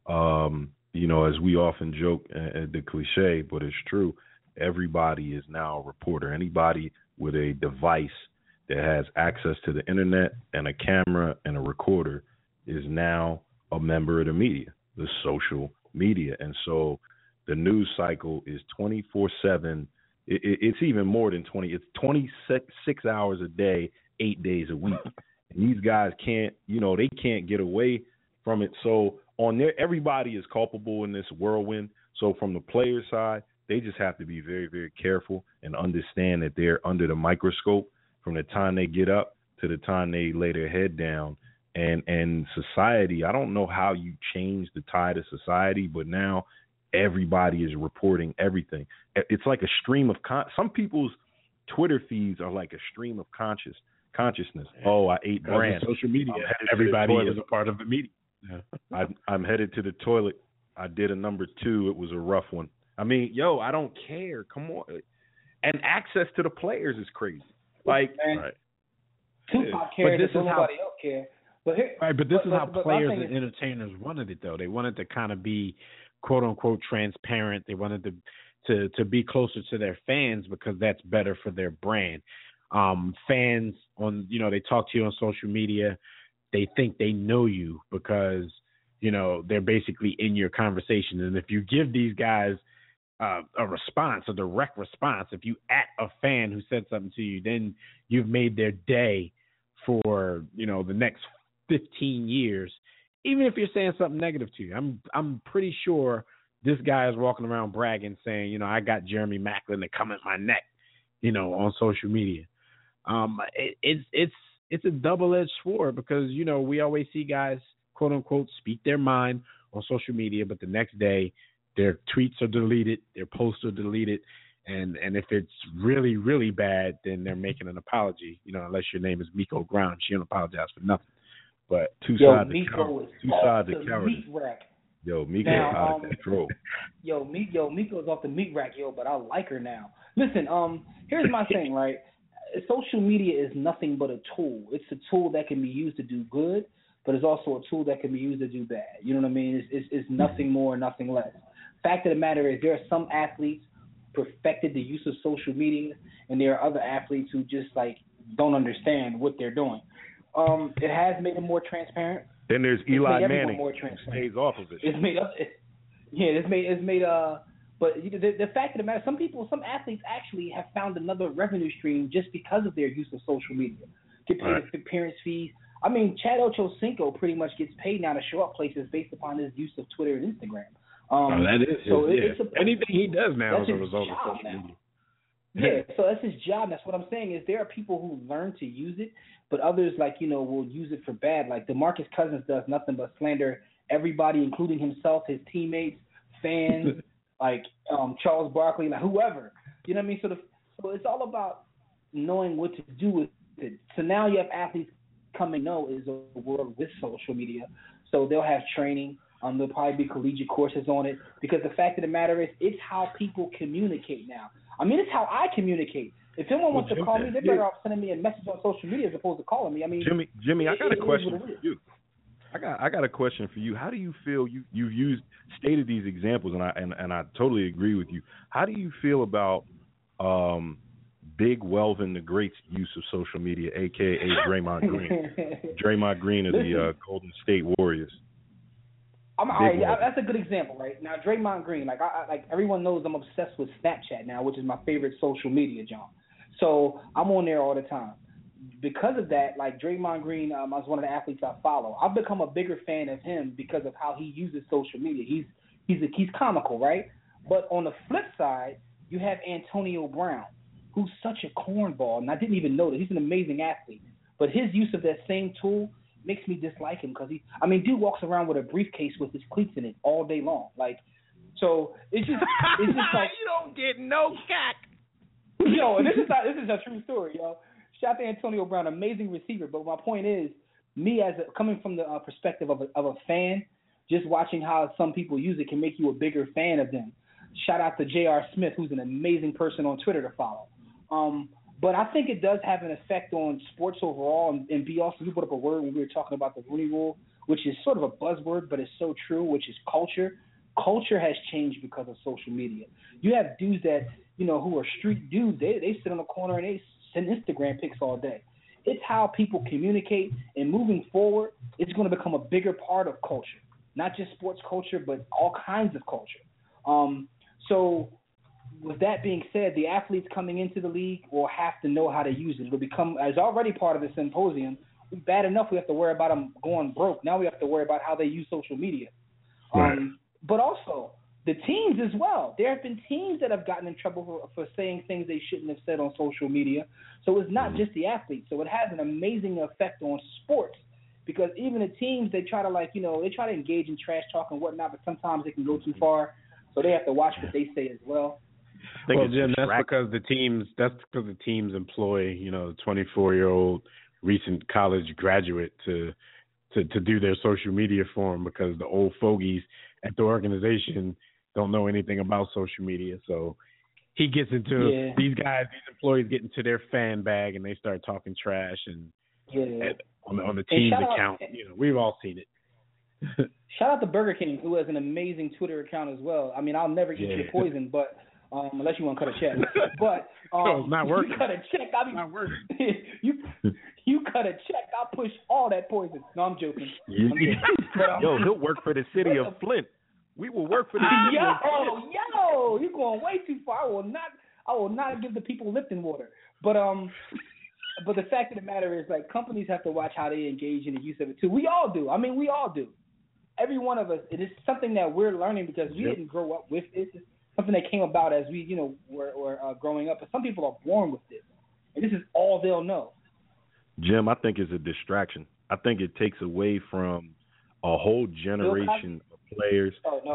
As we often joke, the cliche, but it's true. Everybody is now a reporter. Anybody with a device that has access to the internet and a camera and a recorder is now a member of the media, the social media. And so the news cycle is 24/7. It's even more than 20. It's 26 hours a day, 8 days a week. And these guys can't, they can't get away from it. So everybody is culpable in this whirlwind. So from the player side, they just have to be very, very careful and understand that they're under the microscope from the time they get up to the time they lay their head down. And society, I don't know how you change the tide of society, but now everybody is reporting everything. It's like a stream of some people's Twitter feeds are like a stream of consciousness. Oh, I ate bran. Social media. Everybody is a part of the media. Yeah. I'm headed to the toilet. I did a number 2. It was a rough one. I mean, I don't care. Come on. And access to the players is crazy. Like, right. Tupac cares, but nobody else cares. But this is how players and entertainers wanted it, though. They wanted to kind of be, quote unquote, transparent. They wanted to be closer to their fans because that's better for their brand. Fans they talk to you on social media. They think they know you because, they're basically in your conversation. And if you give these guys a direct response, if you at a fan who said something to you, then you've made their day for, the next 15 years, even if you're saying something negative to you. I'm pretty sure this guy is walking around bragging, saying, I got Jeremy Maclin to come at my neck, on social media. It's a double-edged sword because, we always see guys, quote unquote, speak their mind on social media, but the next day their tweets are deleted, their posts are deleted, and if it's really, really bad, then they're making an apology, unless your name is Miko Brown. She don't apologize for nothing. But two sides of cowardice. Yo, Miko out of control. Miko's off the meat rack, but I like her now. Listen, here's my thing, right? Social media is nothing but a tool. It's a tool that can be used to do good, but it's also a tool that can be used to do bad. You know what I mean? It's nothing more, nothing less. Fact of the matter is there are some athletes perfected the use of social media, and there are other athletes who just don't understand what they're doing. It has made them more transparent. Then there's Eli Manning who stays off of it. But the fact of the matter, some athletes actually have found another revenue stream just because of their use of social media. Get paid appearance fees. I mean, Chad Ochocinco pretty much gets paid now to show up places based upon his use of Twitter and Instagram. That is anything he does now as a result of social media. Yeah, so that's his job. That's what I'm saying is there are people who learn to use it, but others will use it for bad. Like DeMarcus Cousins does nothing but slander everybody, including himself, his teammates, fans, Charles Barkley, whoever. You know what I mean? So it's all about knowing what to do with it. So now you have athletes coming know is a world with social media. So they'll have training. There'll probably be collegiate courses on it because the fact of the matter is it's how people communicate now. I mean, it's how I communicate. If someone wants to call me, they're better off sending me a message on social media as opposed to calling me. I mean, Jimmy, I got a question for you. I got a question for you. How do you feel you've stated these examples, and I totally agree with you. How do you feel about Big Welvin the Great's use of social media, a.k.a. Draymond Green. Draymond Green of the Golden State Warriors. That's a good example, right? Now, Draymond Green, like everyone knows I'm obsessed with Snapchat now, which is my favorite social media, John. So I'm on there all the time. Because of that, like Draymond Green, I was one of the athletes I follow. I've become a bigger fan of him because of how he uses social media. He's comical, right? But on the flip side, you have Antonio Brown, who's such a cornball, and I didn't even know that. He's an amazing athlete. But his use of that same tool makes me dislike him because dude walks around with a briefcase with his cleats in it all day long. Like, so it's just like you don't get no cack. Yo, this is a true story, yo. Shout out to Antonio Brown, amazing receiver. But my point is, me coming from the perspective of a fan, just watching how some people use it can make you a bigger fan of them. Shout out to J.R. Smith, who's an amazing person on Twitter to follow. But I think it does have an effect on sports overall. And B, also, you put up a word when we were talking about the Rooney Rule, which is sort of a buzzword, but it's so true, which is culture. Culture has changed because of social media. You have dudes that, who are street dudes. They sit on the corner and they send Instagram pics all day. It's how people communicate, and moving forward, it's going to become a bigger part of culture, not just sports culture, but all kinds of culture. So with that being said, the athletes coming into the league will have to know how to use it. It'll become, as already part of the symposium, bad enough we have to worry about them going broke. Now we have to worry about how they use social media. Right. But also the teams as well. There have been teams that have gotten in trouble for saying things they shouldn't have said on social media. So it's not just the athletes. So it has an amazing effect on sports because even the teams, they try to they try to engage in trash talk and whatnot, but sometimes it can go too far. So they have to watch what they say as well. Well, Jim, that's because the teams employ, 24-year-old recent college graduate to do their social media for them because the old fogies at the organization don't know anything about social media. So he gets into these employees get into their fan bag and they start talking trash and on the team's account. We've all seen it. Shout out to Burger King, who has an amazing Twitter account as well. I mean, I'll never eat your poison, but unless you want to cut a check. But no, it's not working. You cut a check. Not working. You cut a check. I'll push all that poison. No, I'm joking. Yo, he'll work for the city of Flint. We will work for the city of Flint. Yo, you're going way too far. I will not give the people Lipton water. But the fact of the matter is, like, companies have to watch how they engage in the use of it too. We all do. I mean, we all do. Every one of us. It is something that we're learning because we didn't grow up with this. It's something that came about as we, were growing up. But some people are born with this, and this is all they'll know. Jim, I think it's a distraction. I think it takes away from a whole generation of players,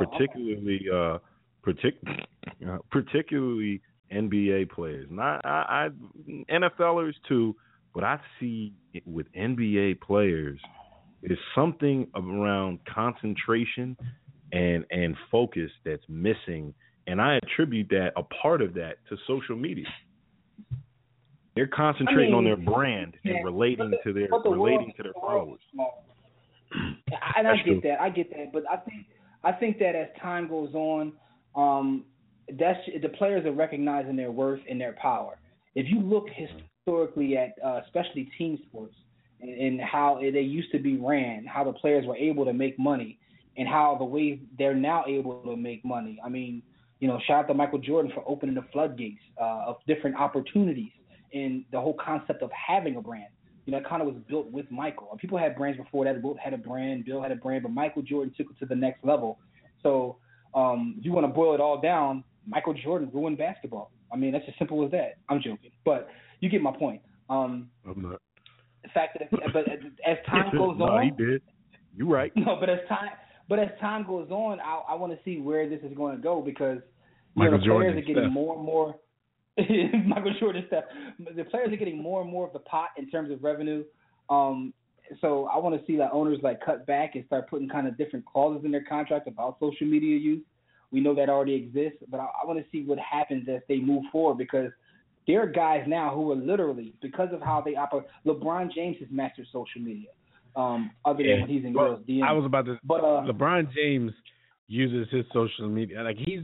particularly NBA players. Not NFLers too, but I see it with NBA players. There's something around concentration and focus that's missing, and I attribute a part of that to social media. They're concentrating on their brand and relating to their followers. And I get that, but I think that as time goes on, the players are recognizing their worth and their power. If you look historically at especially team sports and how they used to be ran, how the players were able to make money, and how the way they're now able to make money. I mean, shout out to Michael Jordan for opening the floodgates of different opportunities and the whole concept of having a brand. It kind of was built with Michael. People had brands before that. Wilt had a brand, Bill had a brand, but Michael Jordan took it to the next level. So if you want to boil it all down, Michael Jordan ruined basketball. I mean, that's as simple as that. I'm joking, but you get my point. I'm not. The fact that, but as time goes on, no, he did. You're right. No, but as time goes on, I want to see where this is going to go because the players are getting more and more. Michael Jordan stuff. The players are getting more and more of the pot in terms of revenue. So I want to see that owners cut back and start putting kind of different clauses in their contract about social media use. We know that already exists, but I want to see what happens as they move forward because there are guys now who are literally, because of how they operate. LeBron James has mastered social media. Other than when he's in girls' DMs. I was about to. But LeBron James uses his social media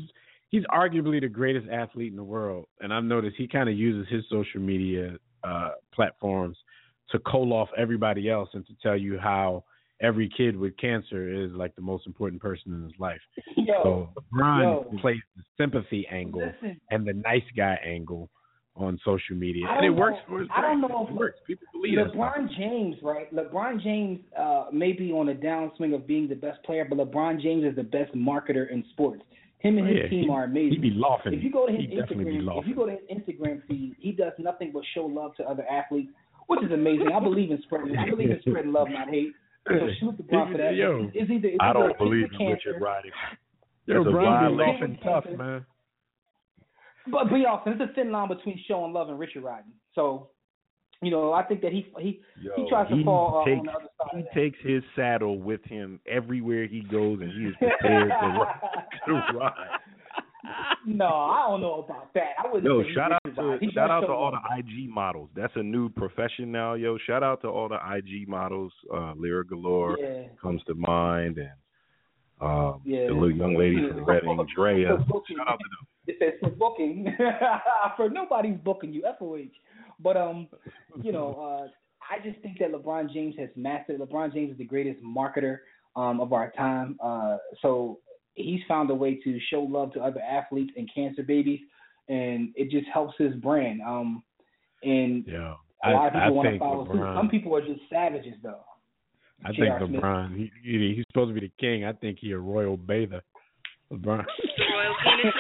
he's arguably the greatest athlete in the world, and I've noticed he kind of uses his social media platforms to coal off everybody else and to tell you how every kid with cancer is like the most important person in his life. So LeBron plays the sympathy angle and the nice guy angle on social media, and it works for his brand. I don't know if it works. People believe LeBron James, right? LeBron James may be on a downswing of being the best player, but LeBron James is the best marketer in sports. Him and his team are amazing. He'd be laughing. If you go to his Instagram feed, he does nothing but show love to other athletes, which is amazing. I believe in spreading love, not hate. So shoot the LeBron for that. I don't believe in Richard Roddy. LeBron be laughing tough, man. But be often, it's a thin line between showing love and Richard Rodden. So, I think that he tries to fall on the other side. He takes his saddle with him everywhere he goes, and he is prepared to ride. No, I don't know about that. I wouldn't. Shout out to all the IG models. That's a new profession now, yo. Shout out to all the IG models. Lyra Galore comes to mind, and the little young lady from Reading, Drea. Shout out to them. It says for booking. For nobody's booking you, FOH. But I just think that LeBron James has mastered. LeBron James is the greatest marketer of our time. So he's found a way to show love to other athletes and cancer babies, and it just helps his brand. A lot of people want to follow suit. Some people are just savages, though. I think LeBron, he's supposed to be the king. I think he's a royal bather. LeBron. Royal penis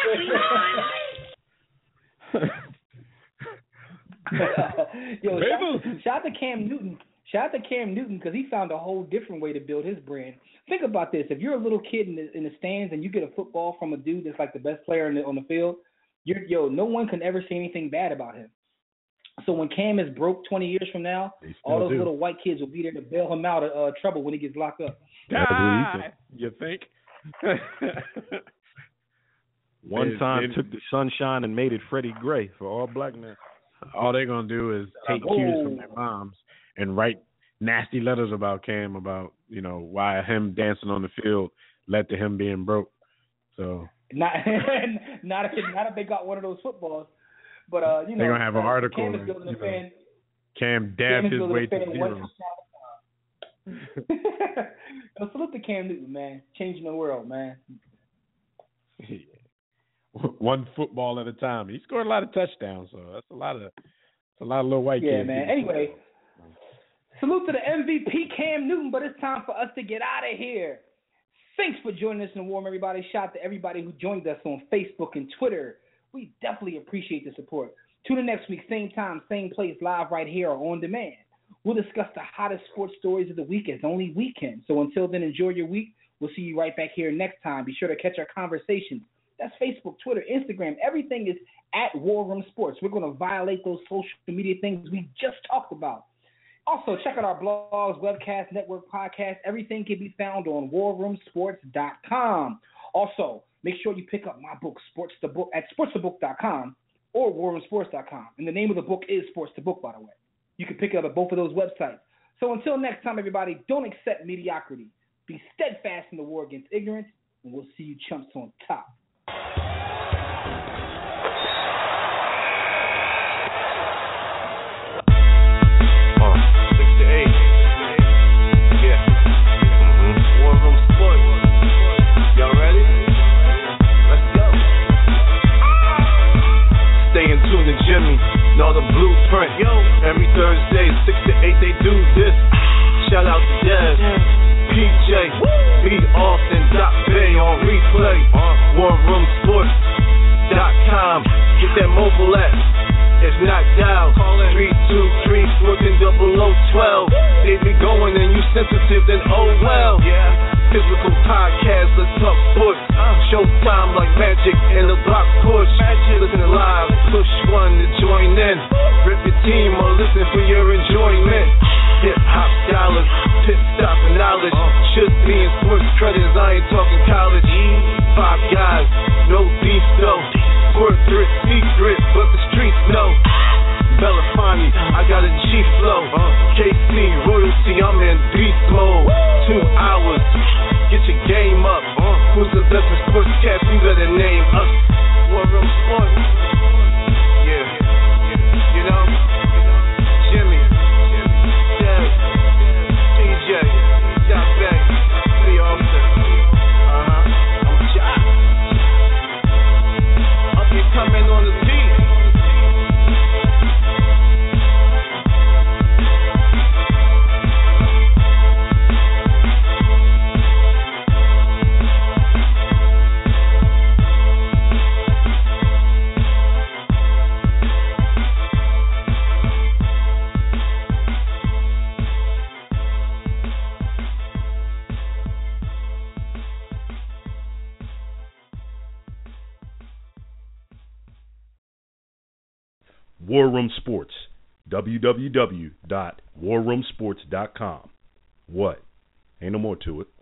Yo, shout out to Cam Newton. Shout out to Cam Newton because he found a whole different way to build his brand. Think about this: if you're a little kid in the stands and you get a football from a dude that's like the best player on the field, no one can ever say anything bad about him. So when Cam is broke 20 years from now, all those little white kids will be there to bail him out of trouble when he gets locked up. You think? One time took the sunshine and made it Freddie Gray for all black men. All they're gonna do is take cues from their moms and write nasty letters about Cam, about why him dancing on the field led to him being broke. So not if they got one of those footballs, but they're gonna have an article. Cam is building a fan. Cam dabbed his way to zero. Salute to Cam Newton, man, changing the world, man. One football at a time. He scored a lot of touchdowns, so that's a lot of little white kids. Yeah, man. Anyway, salute to the MVP Cam Newton, but it's time for us to get out of here. Thanks for joining us in the War Room, everybody. Shout out to everybody who joined us on Facebook and Twitter. We definitely appreciate the support. Tune in next week, same time, same place, live right here or on demand. We'll discuss the hottest sports stories of the week. It's only weekend. So until then, enjoy your week. We'll see you right back here next time. Be sure to catch our conversations. That's Facebook, Twitter, Instagram. Everything is at War Room Sports. We're going to violate those social media things we just talked about. Also, check out our blogs, webcasts, network podcasts. Everything can be found on warroomsports.com. Also, make sure you pick up my book, Sports the Book, at sportsthebook.com or warroomsports.com. And the name of the book is Sports the Book, by the way. You can pick it up at both of those websites. So until next time, everybody, don't accept mediocrity. Be steadfast in the war against ignorance, and we'll see you chumps on top. 6 to 8 they do this. Shout out to Dev, PJ, B. Austin, Bay on replay. WarRoomSports.com. Get that mobile app. If not, dial 323-140012. They be going and you sensitive, then oh well. Physical podcast, let's talk sports. Showtime like magic in the block push. Listen live, push one to join in. Rip your team or listen for your enjoyment. Hip hop scholars, pit stop and knowledge. Should be in sports credits, I ain't talking college. 5 guys, no beef though. Corporate secret, but the streets know. Belafonte, I got a G flow. KC, royalty, I'm in beast mode. 2 hours, get your game up. Who's the best in sportscast? You better name us. War Room Sports, www.warroomsports.com. What? Ain't no more to it.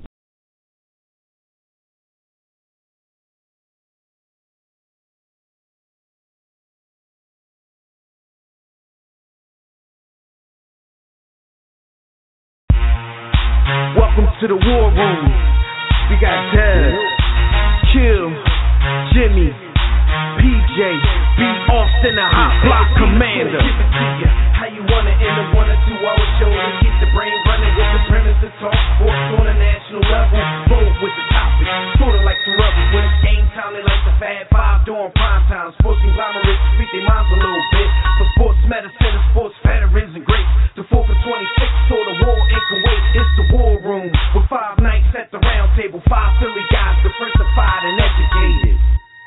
Welcome to the War Room. We got Dev, Kill, Jimmy, PJ, B. Austin, the Hot Block Commander. How you want it in a 1 or 2 hour show to keep the brain running with the premise to talk sports on a national level. Bold with the topic, sorta like the rebels. When it's game time, they like the Fab Five during prime time. Sports conglomerates speak their minds a little bit. For sports medicine and sports veterans and greats. The 4 for 26, so the war in Kuwait. It's the War Room with 5 nights at the round table. 5 Philly guys, diversified and educated.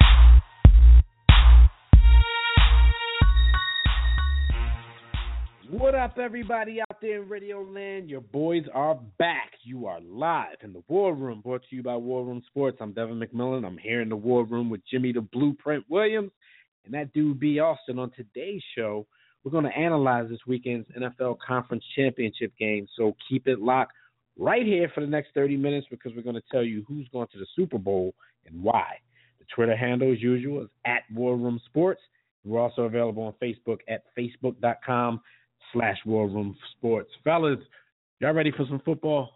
What up, everybody out there in Radio Land? Your boys are back. You are live in the War Room, brought to you by War Room Sports. I'm Devin McMillan. I'm here in the War Room with Jimmy the Blueprint Williams and that dude B. Austin. On today's show, we're going to analyze this weekend's NFL Conference Championship game, so keep it locked right here for the next 30 minutes because we're going to tell you who's going to the Super Bowl and why. The Twitter handle, as usual, is at War Room Sports. We're also available on Facebook at facebook.com/War Room Sports. Fellas, y'all ready for some football?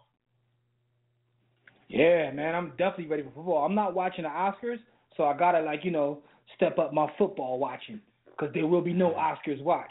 Yeah, man, I'm definitely ready for football. I'm not watching the Oscars, so I got to, step up my football watching because there will be no Oscars watched.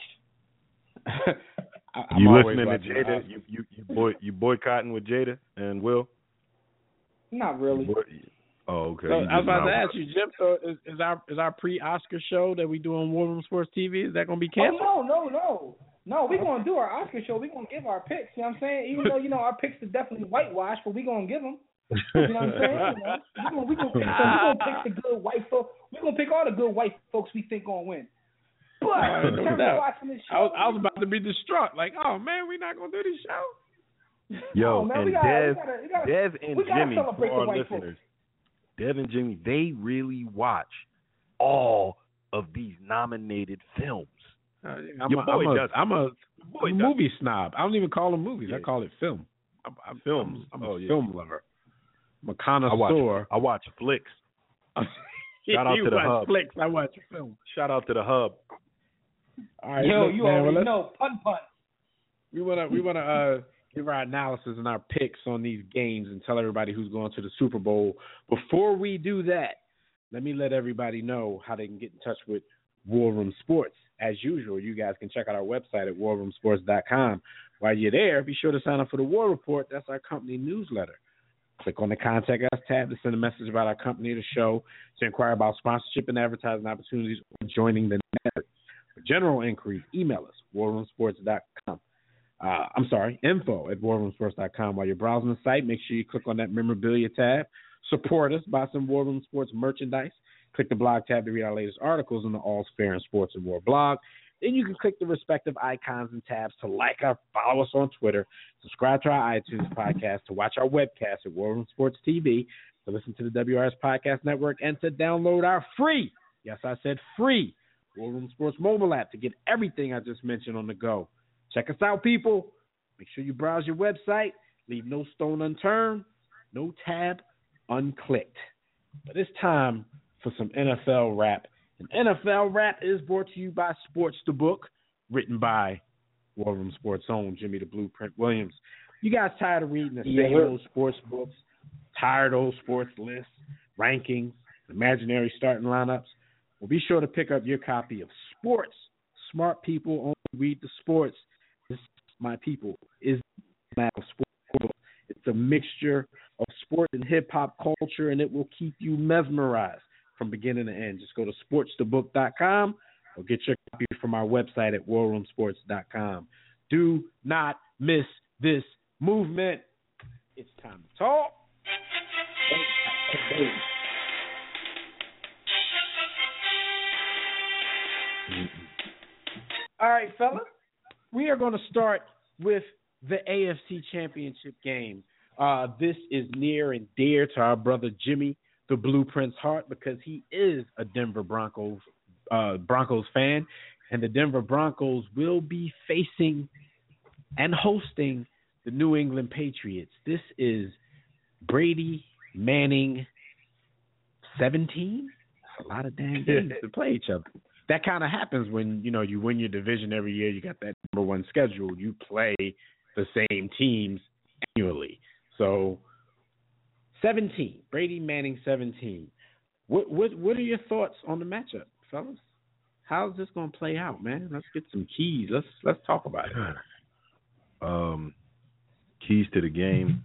You listening to Jada? You boycotting with Jada and Will? Not really. Oh, okay. So I was about to ask you, Jim. So is our pre-Oscar show that we do on War Room Sports TV, is that going to be canceled? Oh, no, we're going to do our Oscar show. We're going to give our picks, you know what I'm saying? Even though, our picks are definitely whitewashed, but we're going to give them. You know what I'm saying? We're going to pick the good white folks. We're going to pick all the good white folks we think going to win. But in terms of watching this show, I was about to be distraught. Like, oh, man, we're not going to do this show? Yo, man, and Dev and Jimmy, for our listeners, Dev and Jimmy, they really watch all of these nominated films. I'm a movie snob. I don't even call them movies. Yeah. I call it film. I'm a film lover. I'm a connoisseur. I watch flicks. Shout out to the Hub. Flicks. I watch film. Shout out to the Hub. All right, you already know. Pun. We wanna give our analysis and our picks on these games and tell everybody who's going to the Super Bowl. Before we do that, let me let everybody know how they can get in touch with War Room Sports. As usual, you guys can check out our website at warroomsports.com. While you're there, be sure to sign up for the War Report. That's our company newsletter. Click on the Contact Us tab to send a message about our company or the show, to inquire about sponsorship and advertising opportunities, or joining the network. For general inquiries, email us, warroomsports.com. info at warroomsports.com. While you're browsing the site, make sure you click on that memorabilia tab. Support us, buy some War Room Sports merchandise. Click the blog tab to read our latest articles on the All's Fair in Sports and War blog. Then you can click the respective icons and tabs to like or follow us on Twitter, subscribe to our iTunes podcast, to watch our webcast at War Room Sports TV, to listen to the WRS Podcast Network, and to download our free, yes, I said free, War Room Sports mobile app to get everything I just mentioned on the go. Check us out, people. Make sure you browse your website. Leave no stone unturned, no tab unclicked. But it's time for some NFL rap. And NFL rap is brought to you by Sports the Book, written by War Room Sports' own Jimmy the Blueprint Williams. You guys tired of reading the same old sports books, tired old sports lists, rankings, imaginary starting lineups? Well, be sure to pick up your copy of Sports. Smart people only read the sports. This, my people, is the sport. It's a mixture of sport and hip-hop culture, and it will keep you mesmerized from beginning to end. Just go to sportsthebook.com or get your copy from our website at warroomsports.com. Do not miss this movement. It's time to talk. All right, fellas, we are going to start with the AFC Championship game. This is near and dear to our brother Jimmy the Blueprint's heart because he is a Denver Broncos fan. and the Denver Broncos will be facing and hosting the New England Patriots. This is Brady Manning 17. That's a lot of damn games to play each other. That kind of happens when, you win your division every year. You got that number one schedule. You play the same teams annually. So 17, Brady Manning 17. What are your thoughts on the matchup, fellas? How's this going to play out, man? Let's get some keys. Let's talk about it. Keys to the game.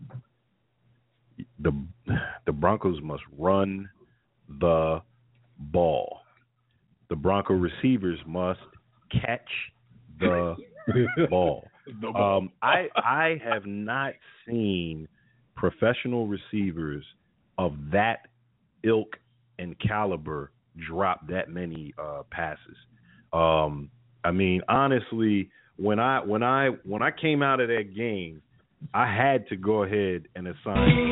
The Broncos must run the ball. The Bronco receivers must catch the ball. I have not seen professional receivers of that ilk and caliber drop that many passes. I mean, honestly, when I came out of that game, I had to go ahead and assign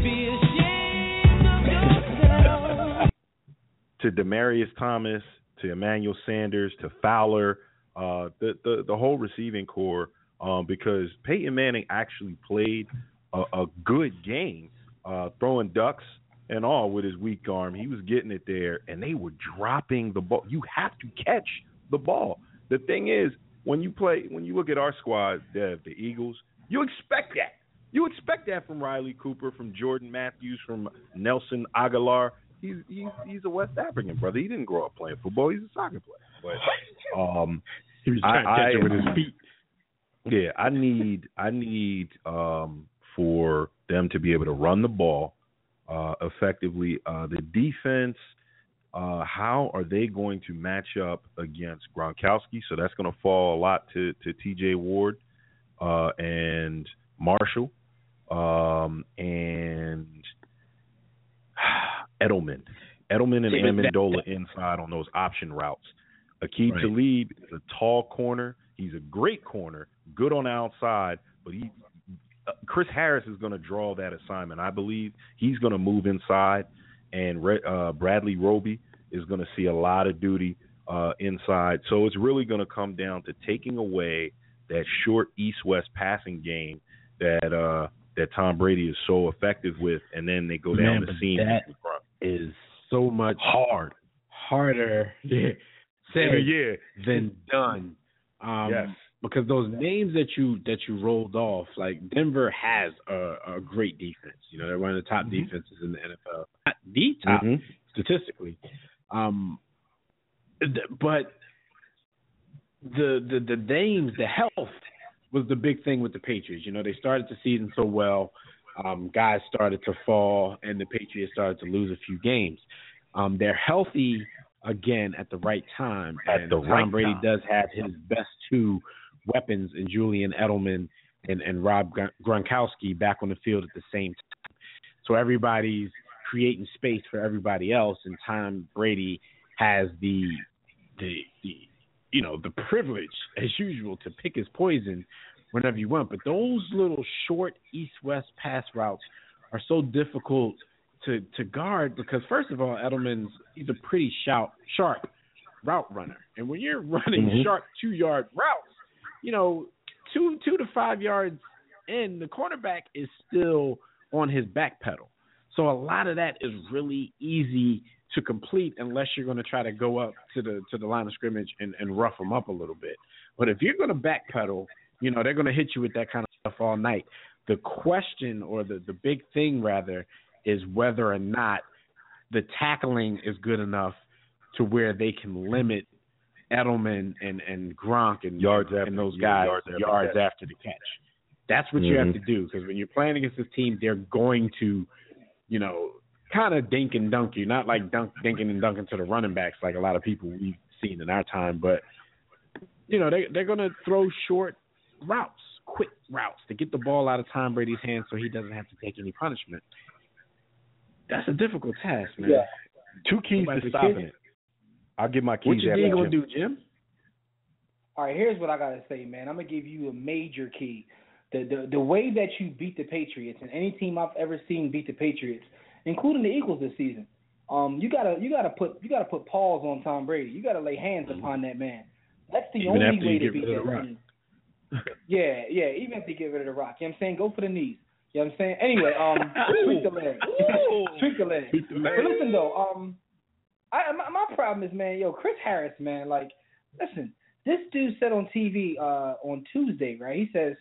to Demaryius Thomas, to Emmanuel Sanders, to Fowler, the whole receiving core, because Peyton Manning actually played a good game, throwing ducks and all with his weak arm. He was getting it there, and they were dropping the ball. You have to catch the ball. The thing is, when you look at our squad, the Eagles, you expect that. You expect that from Riley Cooper, from Jordan Matthews, from Nelson Aguilar. He's a West African brother. He didn't grow up playing football. He's a soccer player. But he was trying to catch it with his feet. Yeah, I need for them to be able to run the ball effectively. The defense, how are they going to match up against Gronkowski? So that's going to fall a lot to T.J. Ward and Marshall and Edelman and Amendola inside on those option routes. Aqib Talib is a tall corner. He's a great corner, good on the outside, but Chris Harris is going to draw that assignment. I believe he's going to move inside, and Bradley Roby is going to see a lot of duty inside. So it's really going to come down to taking away that short east-west passing game that Tom Brady is so effective with, and then they go down the seam. That is so much harder said than done. Yes. Because those names that you rolled off, like Denver has a great defense. They're one of the top defenses in the NFL. Not the top statistically. But the names, the health was the big thing with the Patriots. They started the season so well. Guys started to fall, and the Patriots started to lose a few games. They're healthy again at the right time. Tom Brady does have his best two weapons in Julian Edelman and Rob Gronkowski back on the field at the same time. So everybody's creating space for everybody else, and Tom Brady has the privilege, as usual, to pick his poison whenever you want. But those little short east-west pass routes are so difficult to guard because, first of all, he's a pretty sharp route runner. And when you're running sharp 2-yard routes, 2 to 5 yards in, the quarterback is still on his back pedal. So a lot of that is really easy to complete unless you're going to try to go up to the line of scrimmage and rough them up a little bit. But if you're going to backpedal, they're going to hit you with that kind of stuff all night. The question, or the big thing rather, is whether or not the tackling is good enough to where they can limit Edelman and Gronk and those guys yards after the catch. That's what you have to do, because when you're playing against this team, they're going to, kind of dink and dunk you, not like dinking and dunking to the running backs like a lot of people we've seen in our time, but they're going to throw short routes, quick routes to get the ball out of Tom Brady's hands so he doesn't have to take any punishment. That's a difficult task, man. Yeah. 2 keys to stopping it. I'll give my keys. What you going to do, Jim? All right, here's what I got to say, man. I'm going to give you a major key. The way that you beat the Patriots, and any team I've ever seen beat the Patriots, including the Eagles this season, you gotta put paws on Tom Brady. You gotta lay hands upon that man. That's the Even only after way you to get beat rid of that The Rock. team. Yeah, even if they get rid of The Rock. You know what I'm saying? Go for the knees. You know what I'm saying? Anyway, tweak the leg. Tweak the leg. But listen, though, my problem is, man, Chris Harris, man, like, listen, this dude said on TV on Tuesday, right? He says,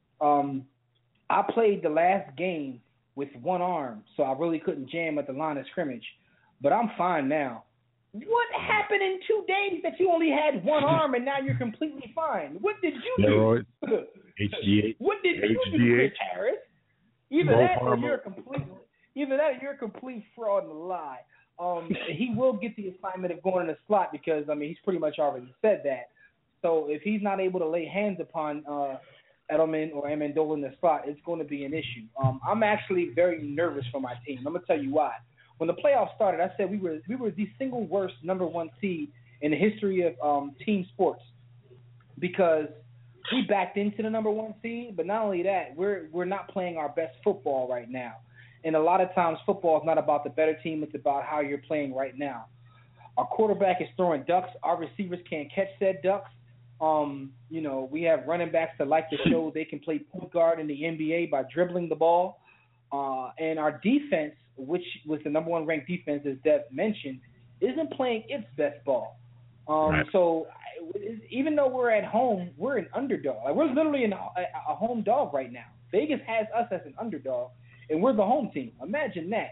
I played the last game with one arm, so I really couldn't jam at the line of scrimmage, but I'm fine now. What happened in 2 days that you only had one arm and now you're completely fine? What did you do? Steroids, HGH. What did you do, Chris Harris? Either that or you're a complete fraud and a lie. He will get the assignment of going in the slot because, I mean, he's pretty much already said that. So if he's not able to lay hands upon Edelman or Amendola in the slot, it's going to be an issue. I'm actually very nervous for my team. I'm going to tell you why. When the playoffs started, I said we were the single worst number one seed in the history of team sports because we backed into the number one seed, but not only that, we're not playing our best football right now. And a lot of times football is not about the better team, it's about how you're playing right now. Our quarterback is throwing ducks. Our receivers can't catch said ducks. We have running backs that like to show they can play point guard in the NBA by dribbling the ball. And our defense, which was the number one ranked defense, as Dev mentioned, isn't playing its best ball. Right. So even though we're at home, we're an underdog. Like, we're literally a home dog right now. Vegas has us as an underdog, and we're the home team. Imagine that.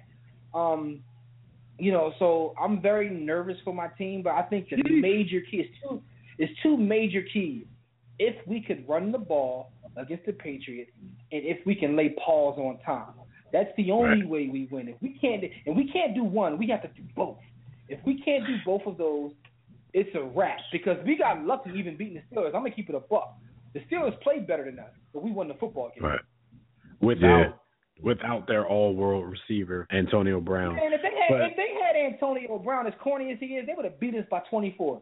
So I'm very nervous for my team, but I think the major key is two major keys. If we could run the ball against the Patriots, and if we can lay paws on time, that's the only way we win. If we can't do one, we have to do both. If we can't do both of those, it's a wrap because we got lucky even beating the Steelers. I'm gonna keep it a buck. The Steelers played better than us, but we won the football game. Right. Without their all-world receiver Antonio Brown. And if they had Antonio Brown, as corny as he is, they would have beat us by 24.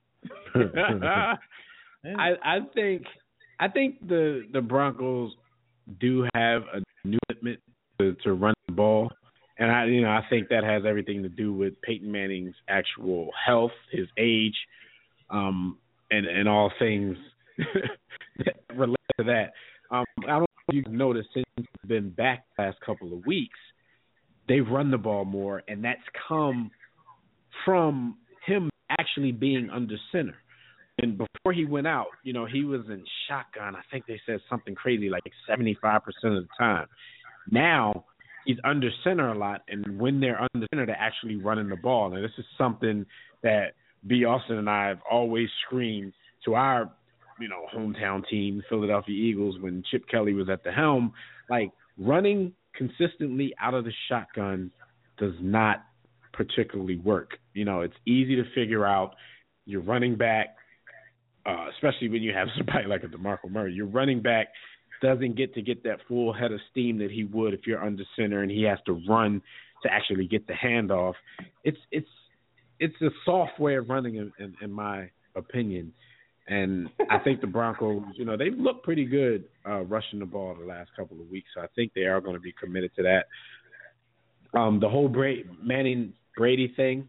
I think the Broncos do have a new commitment to run the ball, and I think that has everything to do with Peyton Manning's actual health, his age, and all things that relate to that. I don't know if you've noticed since he's been back the last couple of weeks, they've run the ball more, and that's come from him actually being under center. And before he went out, he was in shotgun. I think they said something crazy like 75% of the time. Now he's under center a lot, and when they're under center, they're actually running the ball. And this is something that B. Austin and I have always screamed to our, hometown team, Philadelphia Eagles, when Chip Kelly was at the helm. Like, running consistently out of the shotgun does not particularly work. It's easy to figure out. Your running back, especially when you have somebody like a DeMarco Murray, your running back doesn't get that full head of steam that he would if you're under center and he has to run to actually get the handoff. It's a soft way of running, in my opinion. And I think the Broncos, they've looked pretty good rushing the ball the last couple of weeks. So I think they are going to be committed to that. The whole Manning-Brady thing,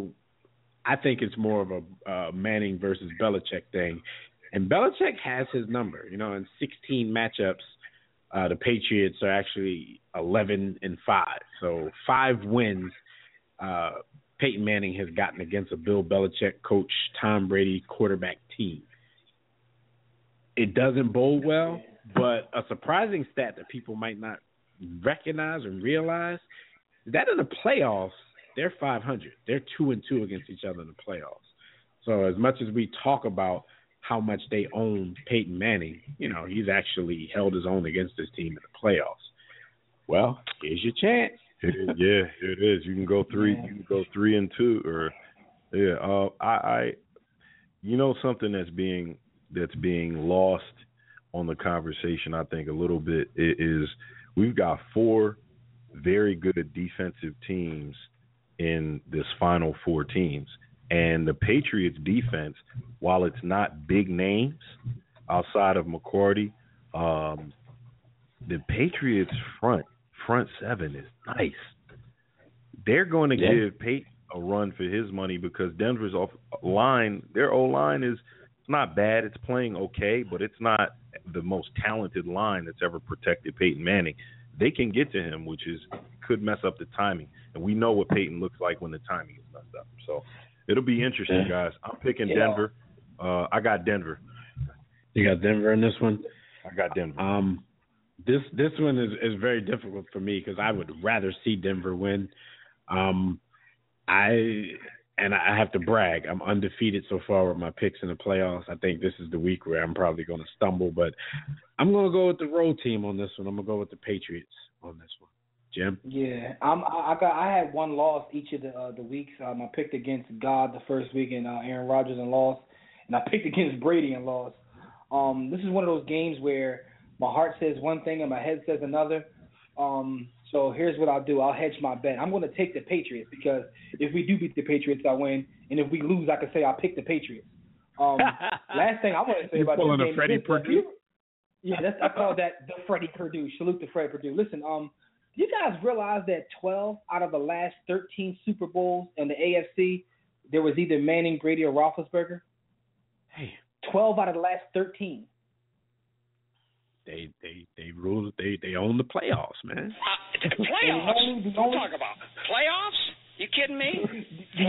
I think it's more of a Manning versus Belichick thing. And Belichick has his number. In 16 matchups, the Patriots are actually 11-5. So 5 wins Peyton Manning has gotten against a Bill Belichick coach, Tom Brady quarterback team. It doesn't bode well, but a surprising stat that people might not recognize or realize is that in the playoffs, they're 500. They're 2-2 against each other in the playoffs. So as much as we talk about how much they own Peyton Manning, he's actually held his own against this team in the playoffs. Well, here's your chance. Yeah, it is. You can go 3. You can go 3-2, or I something that's being lost on the conversation. I think a little bit is we've got 4 very good defensive teams in this final 4 teams, and the Patriots defense, while it's not big names outside of McCourty, the Patriots front 7 is nice. They're going to give Peyton a run for his money because Denver's off line, their O-line is not bad. It's playing okay, but it's not the most talented line that's ever protected Peyton Manning. They can get to him, which could mess up the timing. And we know what Peyton looks like when the timing is messed up. So it'll be interesting, guys. I'm picking Denver. I got Denver. You got Denver in this one? I got Denver. This one is very difficult for me because I would rather see Denver win. I have to brag. I'm undefeated so far with my picks in the playoffs. I think this is the week where I'm probably going to stumble, but I'm going to go with the road team on this one. I'm going to go with the Patriots on this one. Jim? Yeah, I had one loss each of the weeks. I picked against God the first week and Aaron Rodgers and lost, and I picked against Brady and lost. This is one of those games where my heart says one thing and my head says another. So here's what I'll do. I'll hedge my bet. I'm going to take the Patriots because if we do beat the Patriots, I win. And if we lose, I can say I'll pick the Patriots. Last thing I want to say about this game. Freddie Perdue? Yeah, I call that the Freddie Perdue. Salute to Freddie Perdue. Listen, do you guys realize that 12 out of the last 13 Super Bowls in the AFC, there was either Manning, Brady, or Roethlisberger? Hey. 12 out of the last 13. They rule. They own the playoffs, man. Playoffs? Don't talk about playoffs. You kidding me?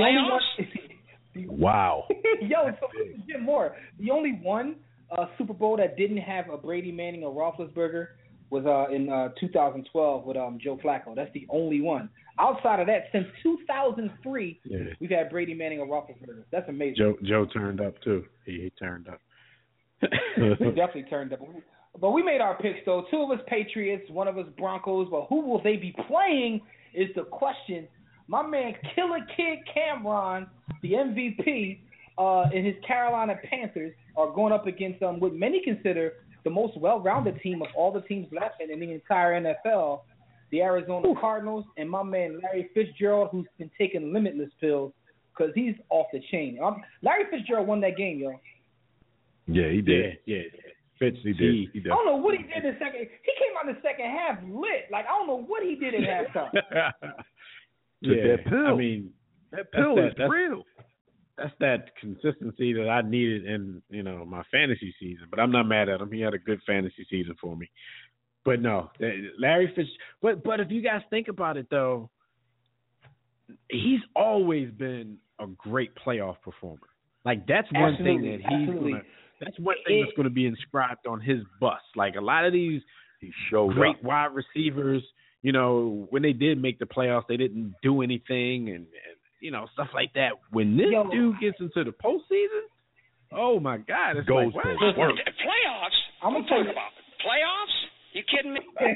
Wow. Yo, so Jim Moore, the only one Super Bowl that didn't have a Brady, Manning, or Roethlisberger was in 2012 with Joe Flacco. That's the only one. Outside of that, since 2003, we've had Brady, Manning, or Roethlisberger. That's amazing. Joe turned up too. He turned up. He definitely turned up. But we made our picks, though. 2 of us Patriots, 1 of us Broncos. But who will they be playing is the question. My man Killer Kid Cameron, the MVP, and his Carolina Panthers are going up against what many consider the most well-rounded team of all the teams left in the entire NFL, the Arizona Cardinals, and my man Larry Fitzgerald, who's been taking limitless pills because he's off the chain. Larry Fitzgerald won that game, yo. Yeah, he did. Yeah. He did. I don't know what he did in the second. He came out in the second half lit. Like, I don't know what he did in halftime. That pill. I mean, that pill is real. That's that consistency that I needed in, my fantasy season. But I'm not mad at him. He had a good fantasy season for me. But no, Larry Fitz. But if you guys think about it, though, he's always been a great playoff performer. Like, that's one thing that he's going to. That's one thing that's going to be inscribed on his bust. Like, a lot of these great wide receivers, when they did make the playoffs, they didn't do anything and stuff like that. When this dude gets into the postseason, oh, my God. It's goes like, playoffs? I'm going to talk about playoffs? You kidding me?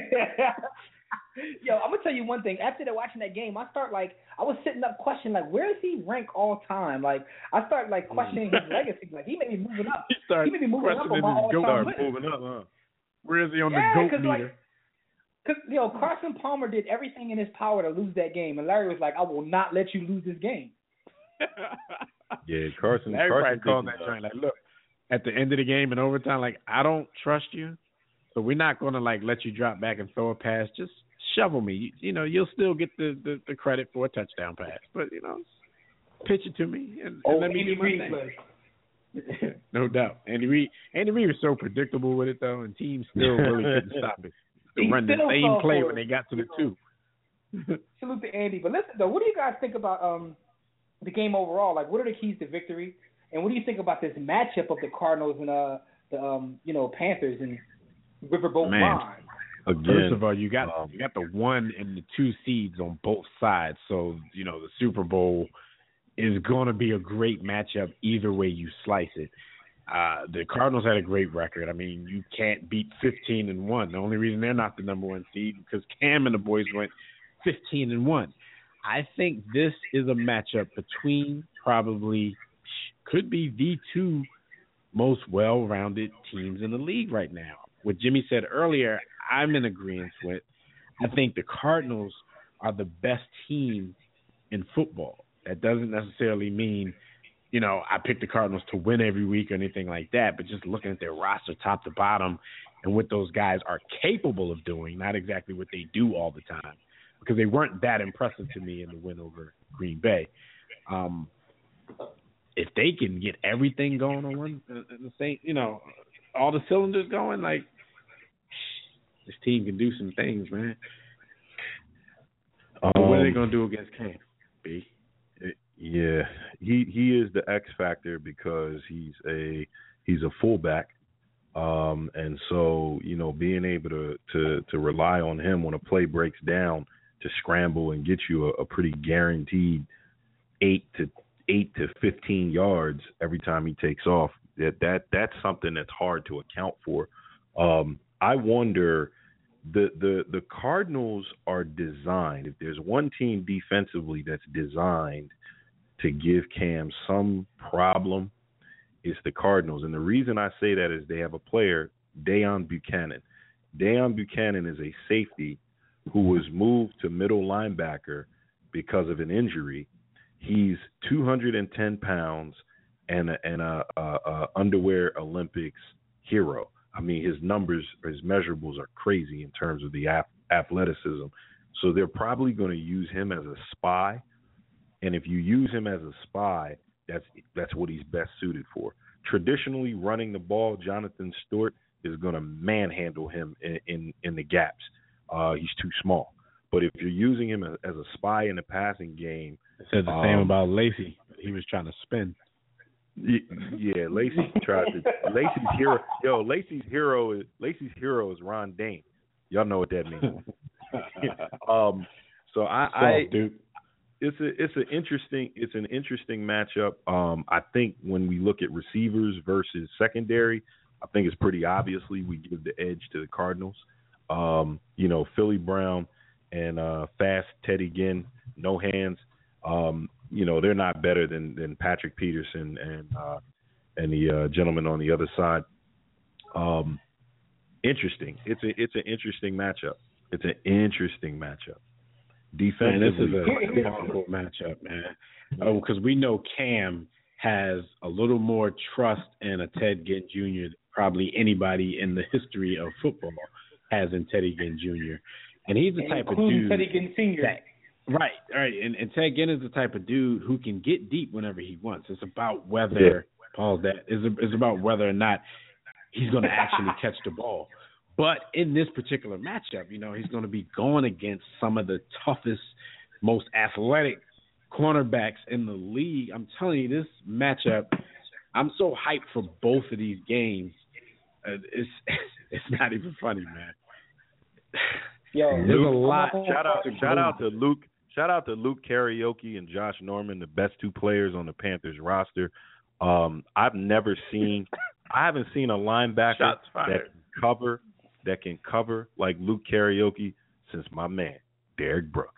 Yo, I'm going to tell you one thing. After watching that game, I was sitting up questioning, where does he rank all time? Like, I started, questioning his legacy. Like, he may be moving up. He may be moving up on my all-time list. Moving up, huh? Where is he on the GOAT meter? Because, Carson Palmer did everything in his power to lose that game. And Larry was like, I will not let you lose this game. Yeah, Carson. Everybody called that joint. Like, look, at the end of the game in overtime, I don't trust you. So we're not going to, let you drop back and throw a pass. Just shovel me. You'll still get the credit for a touchdown pass. But, pitch it to me and let me do my thing. No doubt. Andy Reid was so predictable with it, though, and teams still really couldn't stop it. They run the same play when they got to the 2. Salute to Andy. But listen, though, what do you guys think about the game overall? What are the keys to victory? And what do you think about this matchup of the Cardinals and the Panthers and Riverboat Ron? Again, first of all, you got the 1 and the 2 seeds on both sides, so the Super Bowl is going to be a great matchup either way you slice it. The Cardinals had a great record. I mean, you can't beat 15-1. The only reason they're not the number 1 seed because Cam and the boys went 15-1. I think this is a matchup between could be the 2 most well-rounded teams in the league right now. What Jimmy said earlier, I'm in agreement with. I think the Cardinals are the best team in football. That doesn't necessarily mean, I picked the Cardinals to win every week or anything like that, but just looking at their roster top to bottom and what those guys are capable of doing, not exactly what they do all the time, because they weren't that impressive to me in the win over Green Bay. if they can get everything going on one, the same, all the cylinders going, like this team can do some things, man. What are they gonna do against Cam? B? Yeah, he is the X factor because he's a fullback, and so being able to rely on him when a play breaks down to scramble and get you a pretty guaranteed 8 to 15 yards every time he takes off. That's something that's hard to account for. I wonder. The Cardinals are designed, if there's one team defensively that's designed to give Cam some problem, it's the Cardinals. And the reason I say that is they have a player, Deone Bucannon. Deone Bucannon is a safety who was moved to middle linebacker because of an injury. He's 210 pounds and a underwear Olympics hero. I mean, his numbers, his measurables are crazy in terms of the athleticism. So they're probably going to use him as a spy. And if you use him as a spy, that's what he's best suited for. Traditionally, running the ball, Jonathan Stewart is going to manhandle him in the gaps. He's too small. But if you're using him as a spy in the passing game, it said the same about Lacy. He was trying to spin. Yeah, Lacy tried to. Lacy's hero. Yo, Lacy's hero is Ron Dane. Y'all know what that means. So it's an interesting matchup. I think when we look at receivers versus secondary, I think it's pretty obviously we give the edge to the Cardinals. Philly Brown and fast Teddy Ginn, no hands. They're not better than Patrick Peterson and the gentleman on the other side. Interesting. It's an interesting matchup. Defensively, this is a difficult matchup, man. Because we know Cam has a little more trust in a Ted Ginn Jr. than probably anybody in the history of football has in Teddy Ginn Jr. And he's the type of dude. Teddy Ginn Sr. Right. And Ted Ginn is the type of dude who can get deep whenever he wants. It's about whether it's about whether or not he's going to actually catch the ball. But in this particular matchup, he's going to be going against some of the toughest, most athletic cornerbacks in the league. I'm telling you, this matchup, I'm so hyped for both of these games. It's not even funny, man. Yo, there's a lot. Shout out to Luke. Shout out to Luke Karaoke and Josh Norman, the best two players on the Panthers roster. I haven't seen a linebacker that can cover like Luke Karaoke since my man Derek Brooks.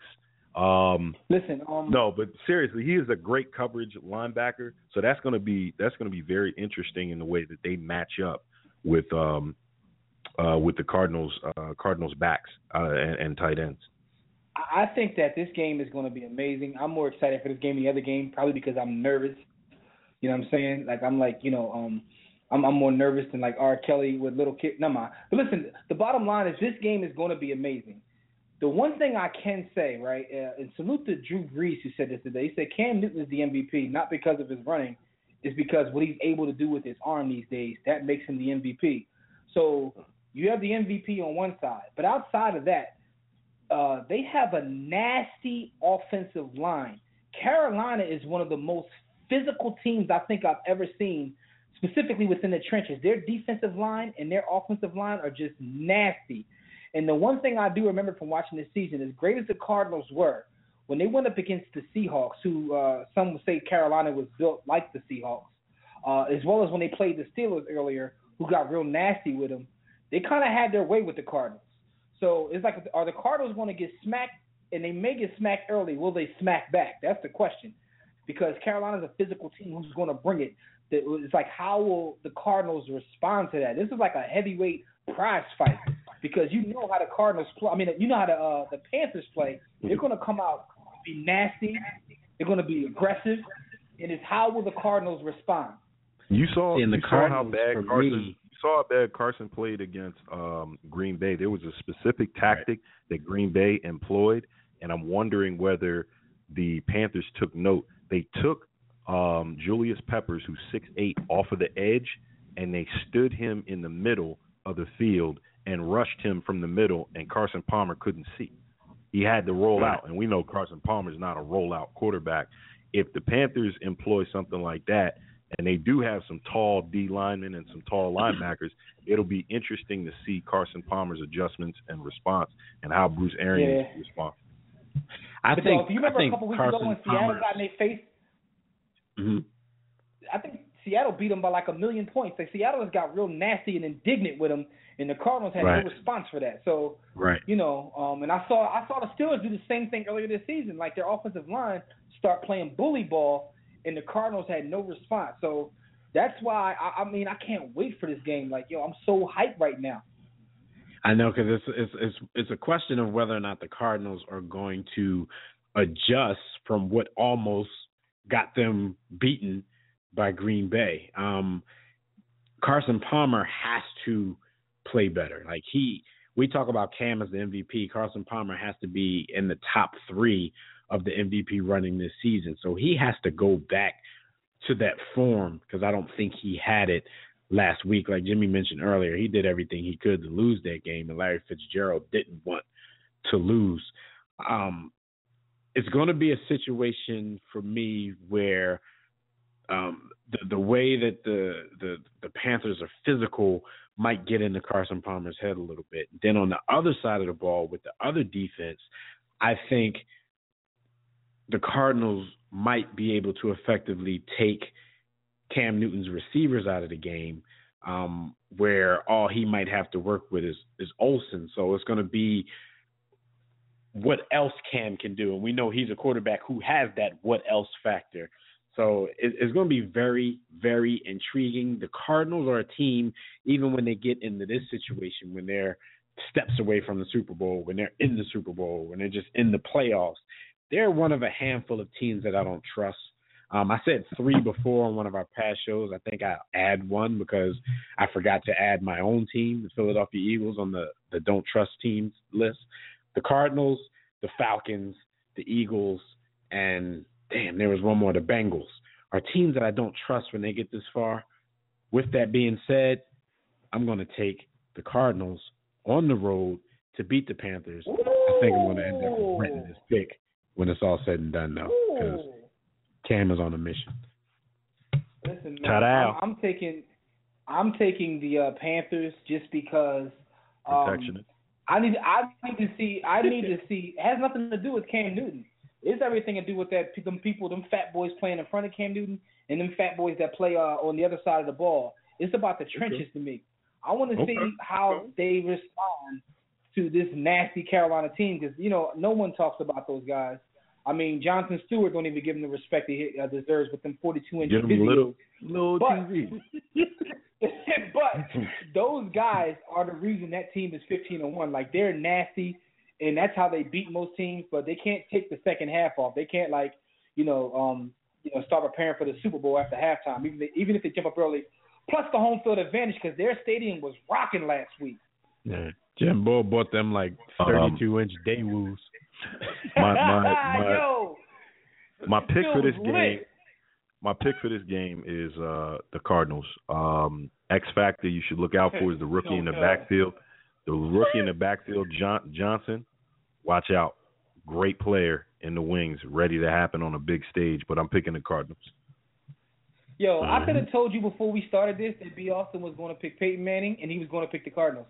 No, but seriously, he is a great coverage linebacker. So that's going to be very interesting in the way that they match up with the Cardinals backs and tight ends. I think that this game is going to be amazing. I'm more excited for this game than the other game, probably because I'm nervous. You know what I'm saying? Like I'm like, I'm more nervous than like R. Kelly with Little Kid. No, mind. But listen, the bottom line is this game is going to be amazing. The one thing I can say, right, and salute to Drew Brees who said this today. He said Cam Newton is the MVP, not because of his running, it's because what he's able to do with his arm these days. That makes him the MVP. So you have the MVP on one side, but outside of that, they have a nasty offensive line. Carolina is one of the most physical teams I think I've ever seen, specifically within the trenches. Their defensive line and their offensive line are just nasty. And the one thing I do remember from watching this season, as great as the Cardinals were, when they went up against the Seahawks, who some would say Carolina was built like the Seahawks, as well as when they played the Steelers earlier, who got real nasty with them, they kind of had their way with the Cardinals. So it's like, are the Cardinals going to get smacked? And they may get smacked early. Will they smack back? That's the question. Because Carolina's a physical team who's going to bring it. It's like, how will the Cardinals respond to that? This is like a heavyweight prize fight because you know how the Cardinals play. I mean, you know how the Panthers play. They're going to come out and be nasty. They're going to be aggressive. And it's how will the Cardinals respond? You saw how bad Carson played against Green Bay. There was a specific tactic that Green Bay employed, and I'm wondering whether the Panthers took note. They took Julius Peppers, who's 6'8", off of the edge, and they stood him in the middle of the field and rushed him from the middle, and Carson Palmer couldn't see. He had to roll out, and we know Carson Palmer is not a rollout quarterback. If the Panthers employ something like that, and they do have some tall D linemen and some tall linebackers, it'll be interesting to see Carson Palmer's adjustments and response and how Bruce Arians responds. If you remember a couple weeks ago when Seattle got in their face, I think Seattle beat them by like 1,000,000 points. Like Seattle has got real nasty and indignant with them, and the Cardinals had no response for that. So, you know, and I saw the Steelers do the same thing earlier this season. Like their offensive line start playing bully ball, and the Cardinals had no response. So that's why I can't wait for this game. Like, I'm so hyped right now. I know, because it's a question of whether or not the Cardinals are going to adjust from what almost got them beaten by Green Bay. Carson Palmer has to play better. Like we talk about Cam as the MVP. Carson Palmer has to be in the top 3 of the MVP running this season. So he has to go back to that form, because I don't think he had it last week. Like Jimmy mentioned earlier, he did everything he could to lose that game, and Larry Fitzgerald didn't want to lose. It's going to be a situation for me where the way that the Panthers are physical might get into Carson Palmer's head a little bit. Then on the other side of the ball with the other defense, I think the Cardinals might be able to effectively take Cam Newton's receivers out of the game, where all he might have to work with is Olsen. So it's going to be what else Cam can do. And we know he's a quarterback who has that what else factor. So it's going to be very, very intriguing. The Cardinals are a team, even when they get into this situation, when they're steps away from the Super Bowl, when they're in the Super Bowl, when they're just in the playoffs, they're one of a handful of teams that I don't trust. I said 3 before on one of our past shows. I think I add 1 because I forgot to add my own team, the Philadelphia Eagles, on the don't trust teams list. The Cardinals, the Falcons, the Eagles, and there was one more, the Bengals, are teams that I don't trust when they get this far. With that being said, I'm going to take the Cardinals on the road to beat the Panthers. I think I'm going to end up regretting this pick when it's all said and done, though, because Cam is on a mission. Listen, man, I'm taking the Panthers just because I need to see. It has nothing to do with Cam Newton. It's everything to do with them fat boys playing in front of Cam Newton and them fat boys that play on the other side of the ball. It's about the trenches to me. I want to see how they respond to this nasty Carolina team, because no one talks about those guys. I mean, Jonathan Stewart don't even give him the respect he deserves with them 42-inch videos. Little TV. But those guys are the reason that team is 15-1. Like, they're nasty, and that's how they beat most teams. But they can't take the second half off. They can't start preparing for the Super Bowl after halftime, even if they jump up early. Plus the home field advantage, because their stadium was rocking last week. Yeah, Jim Bull bought them like 32-inch Daewoo's. My pick for this game. My pick for this game is the Cardinals. X factor you should look out for is the rookie in the backfield. The rookie in the backfield, Johnson. Watch out, great player in the wings, ready to happen on a big stage. But I'm picking the Cardinals. Yo, I could have told you before we started this that B. Austin was going to pick Peyton Manning and he was going to pick the Cardinals.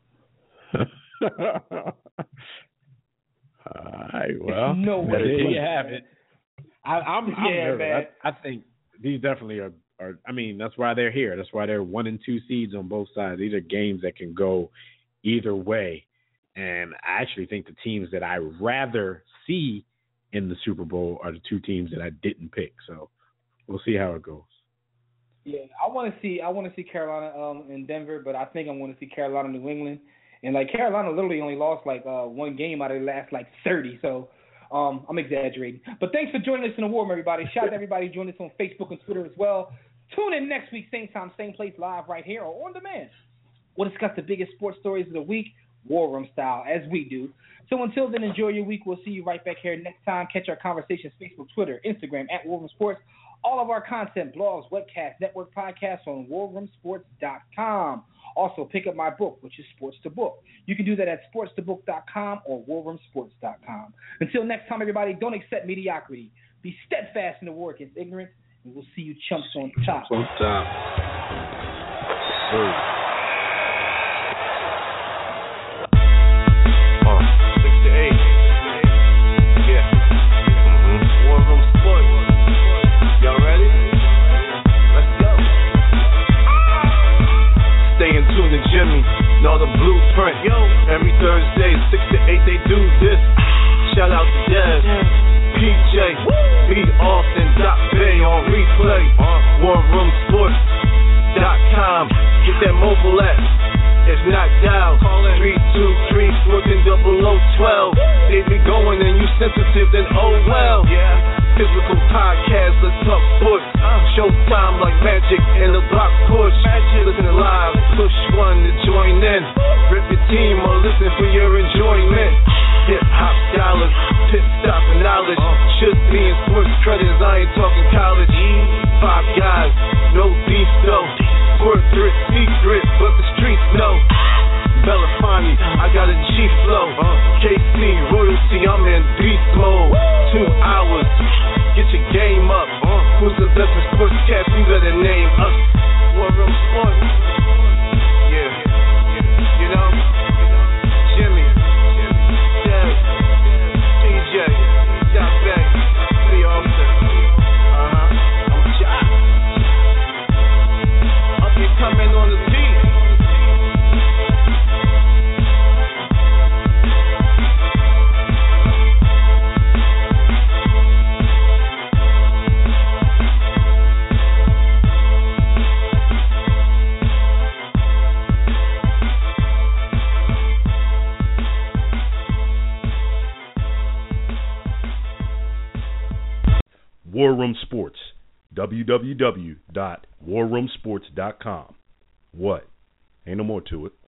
All right, well, there you have it. I'm nervous. I think these definitely are. I mean, that's why they're here. That's why they're 1 and 2 seeds on both sides. These are games that can go either way. And I actually think the teams that I rather see in the Super Bowl are the 2 teams that I didn't pick. So we'll see how it goes. Yeah, I want to see Carolina in Denver, but I think I want to see Carolina, New England. And, Carolina literally only lost, 1 game out of the last, 30. So I'm exaggerating. But thanks for joining us in the war room, everybody. Shout out to everybody who joined us on Facebook and Twitter as well. Tune in next week, same time, same place, live right here or on demand. We'll discuss the biggest sports stories of the week, war room style, as we do. So until then, enjoy your week. We'll see you right back here next time. Catch our conversations, Facebook, Twitter, Instagram, @War Room Sports. all of our content, blogs, webcasts, network podcasts on warroomsports.com. Also, pick up my book, which is Sports to Book. You can do that at sportstobook.com or warroomsports.com. Until next time, everybody, don't accept mediocrity. Be steadfast in the war against ignorance, and we'll see you chumps on top. On top. 6 to 8. Yeah. War Room Sports. Y'all ready? Let's go. Stay in tune to Jimmy. Know the blueprint. Yo. Every Thursday, 6 to 8, they do this. Shout out to Dev. PJ. B. Austin. Bay on replay. WarRoomSports.com. Get that mobile app. If not, dial 323-140012. They be going and you sensitive, then oh well. Yeah. Physical podcast, let's talk sports. Showtime like magic in the block push. Listen live, push one to join in. Rip your team or listen for your enjoyment. Hip hop scholars, pit stop and knowledge. Should be in sports credits, I ain't talking college. 5 guys, no beef though. Corporate secret, but the streets know. Belafonte, I got a G flow. KC, royalty, I'm in beast mode. 2 hours, get your game up. Who's the best in sportscast? You better name us. War Room Sports. Yeah, you know, Jimmy, Dev, PJ, Jack Bay, the Austin. I'm shot. Up and coming on the beat. War Room Sports, www.warroomsports.com. What? Ain't no more to it.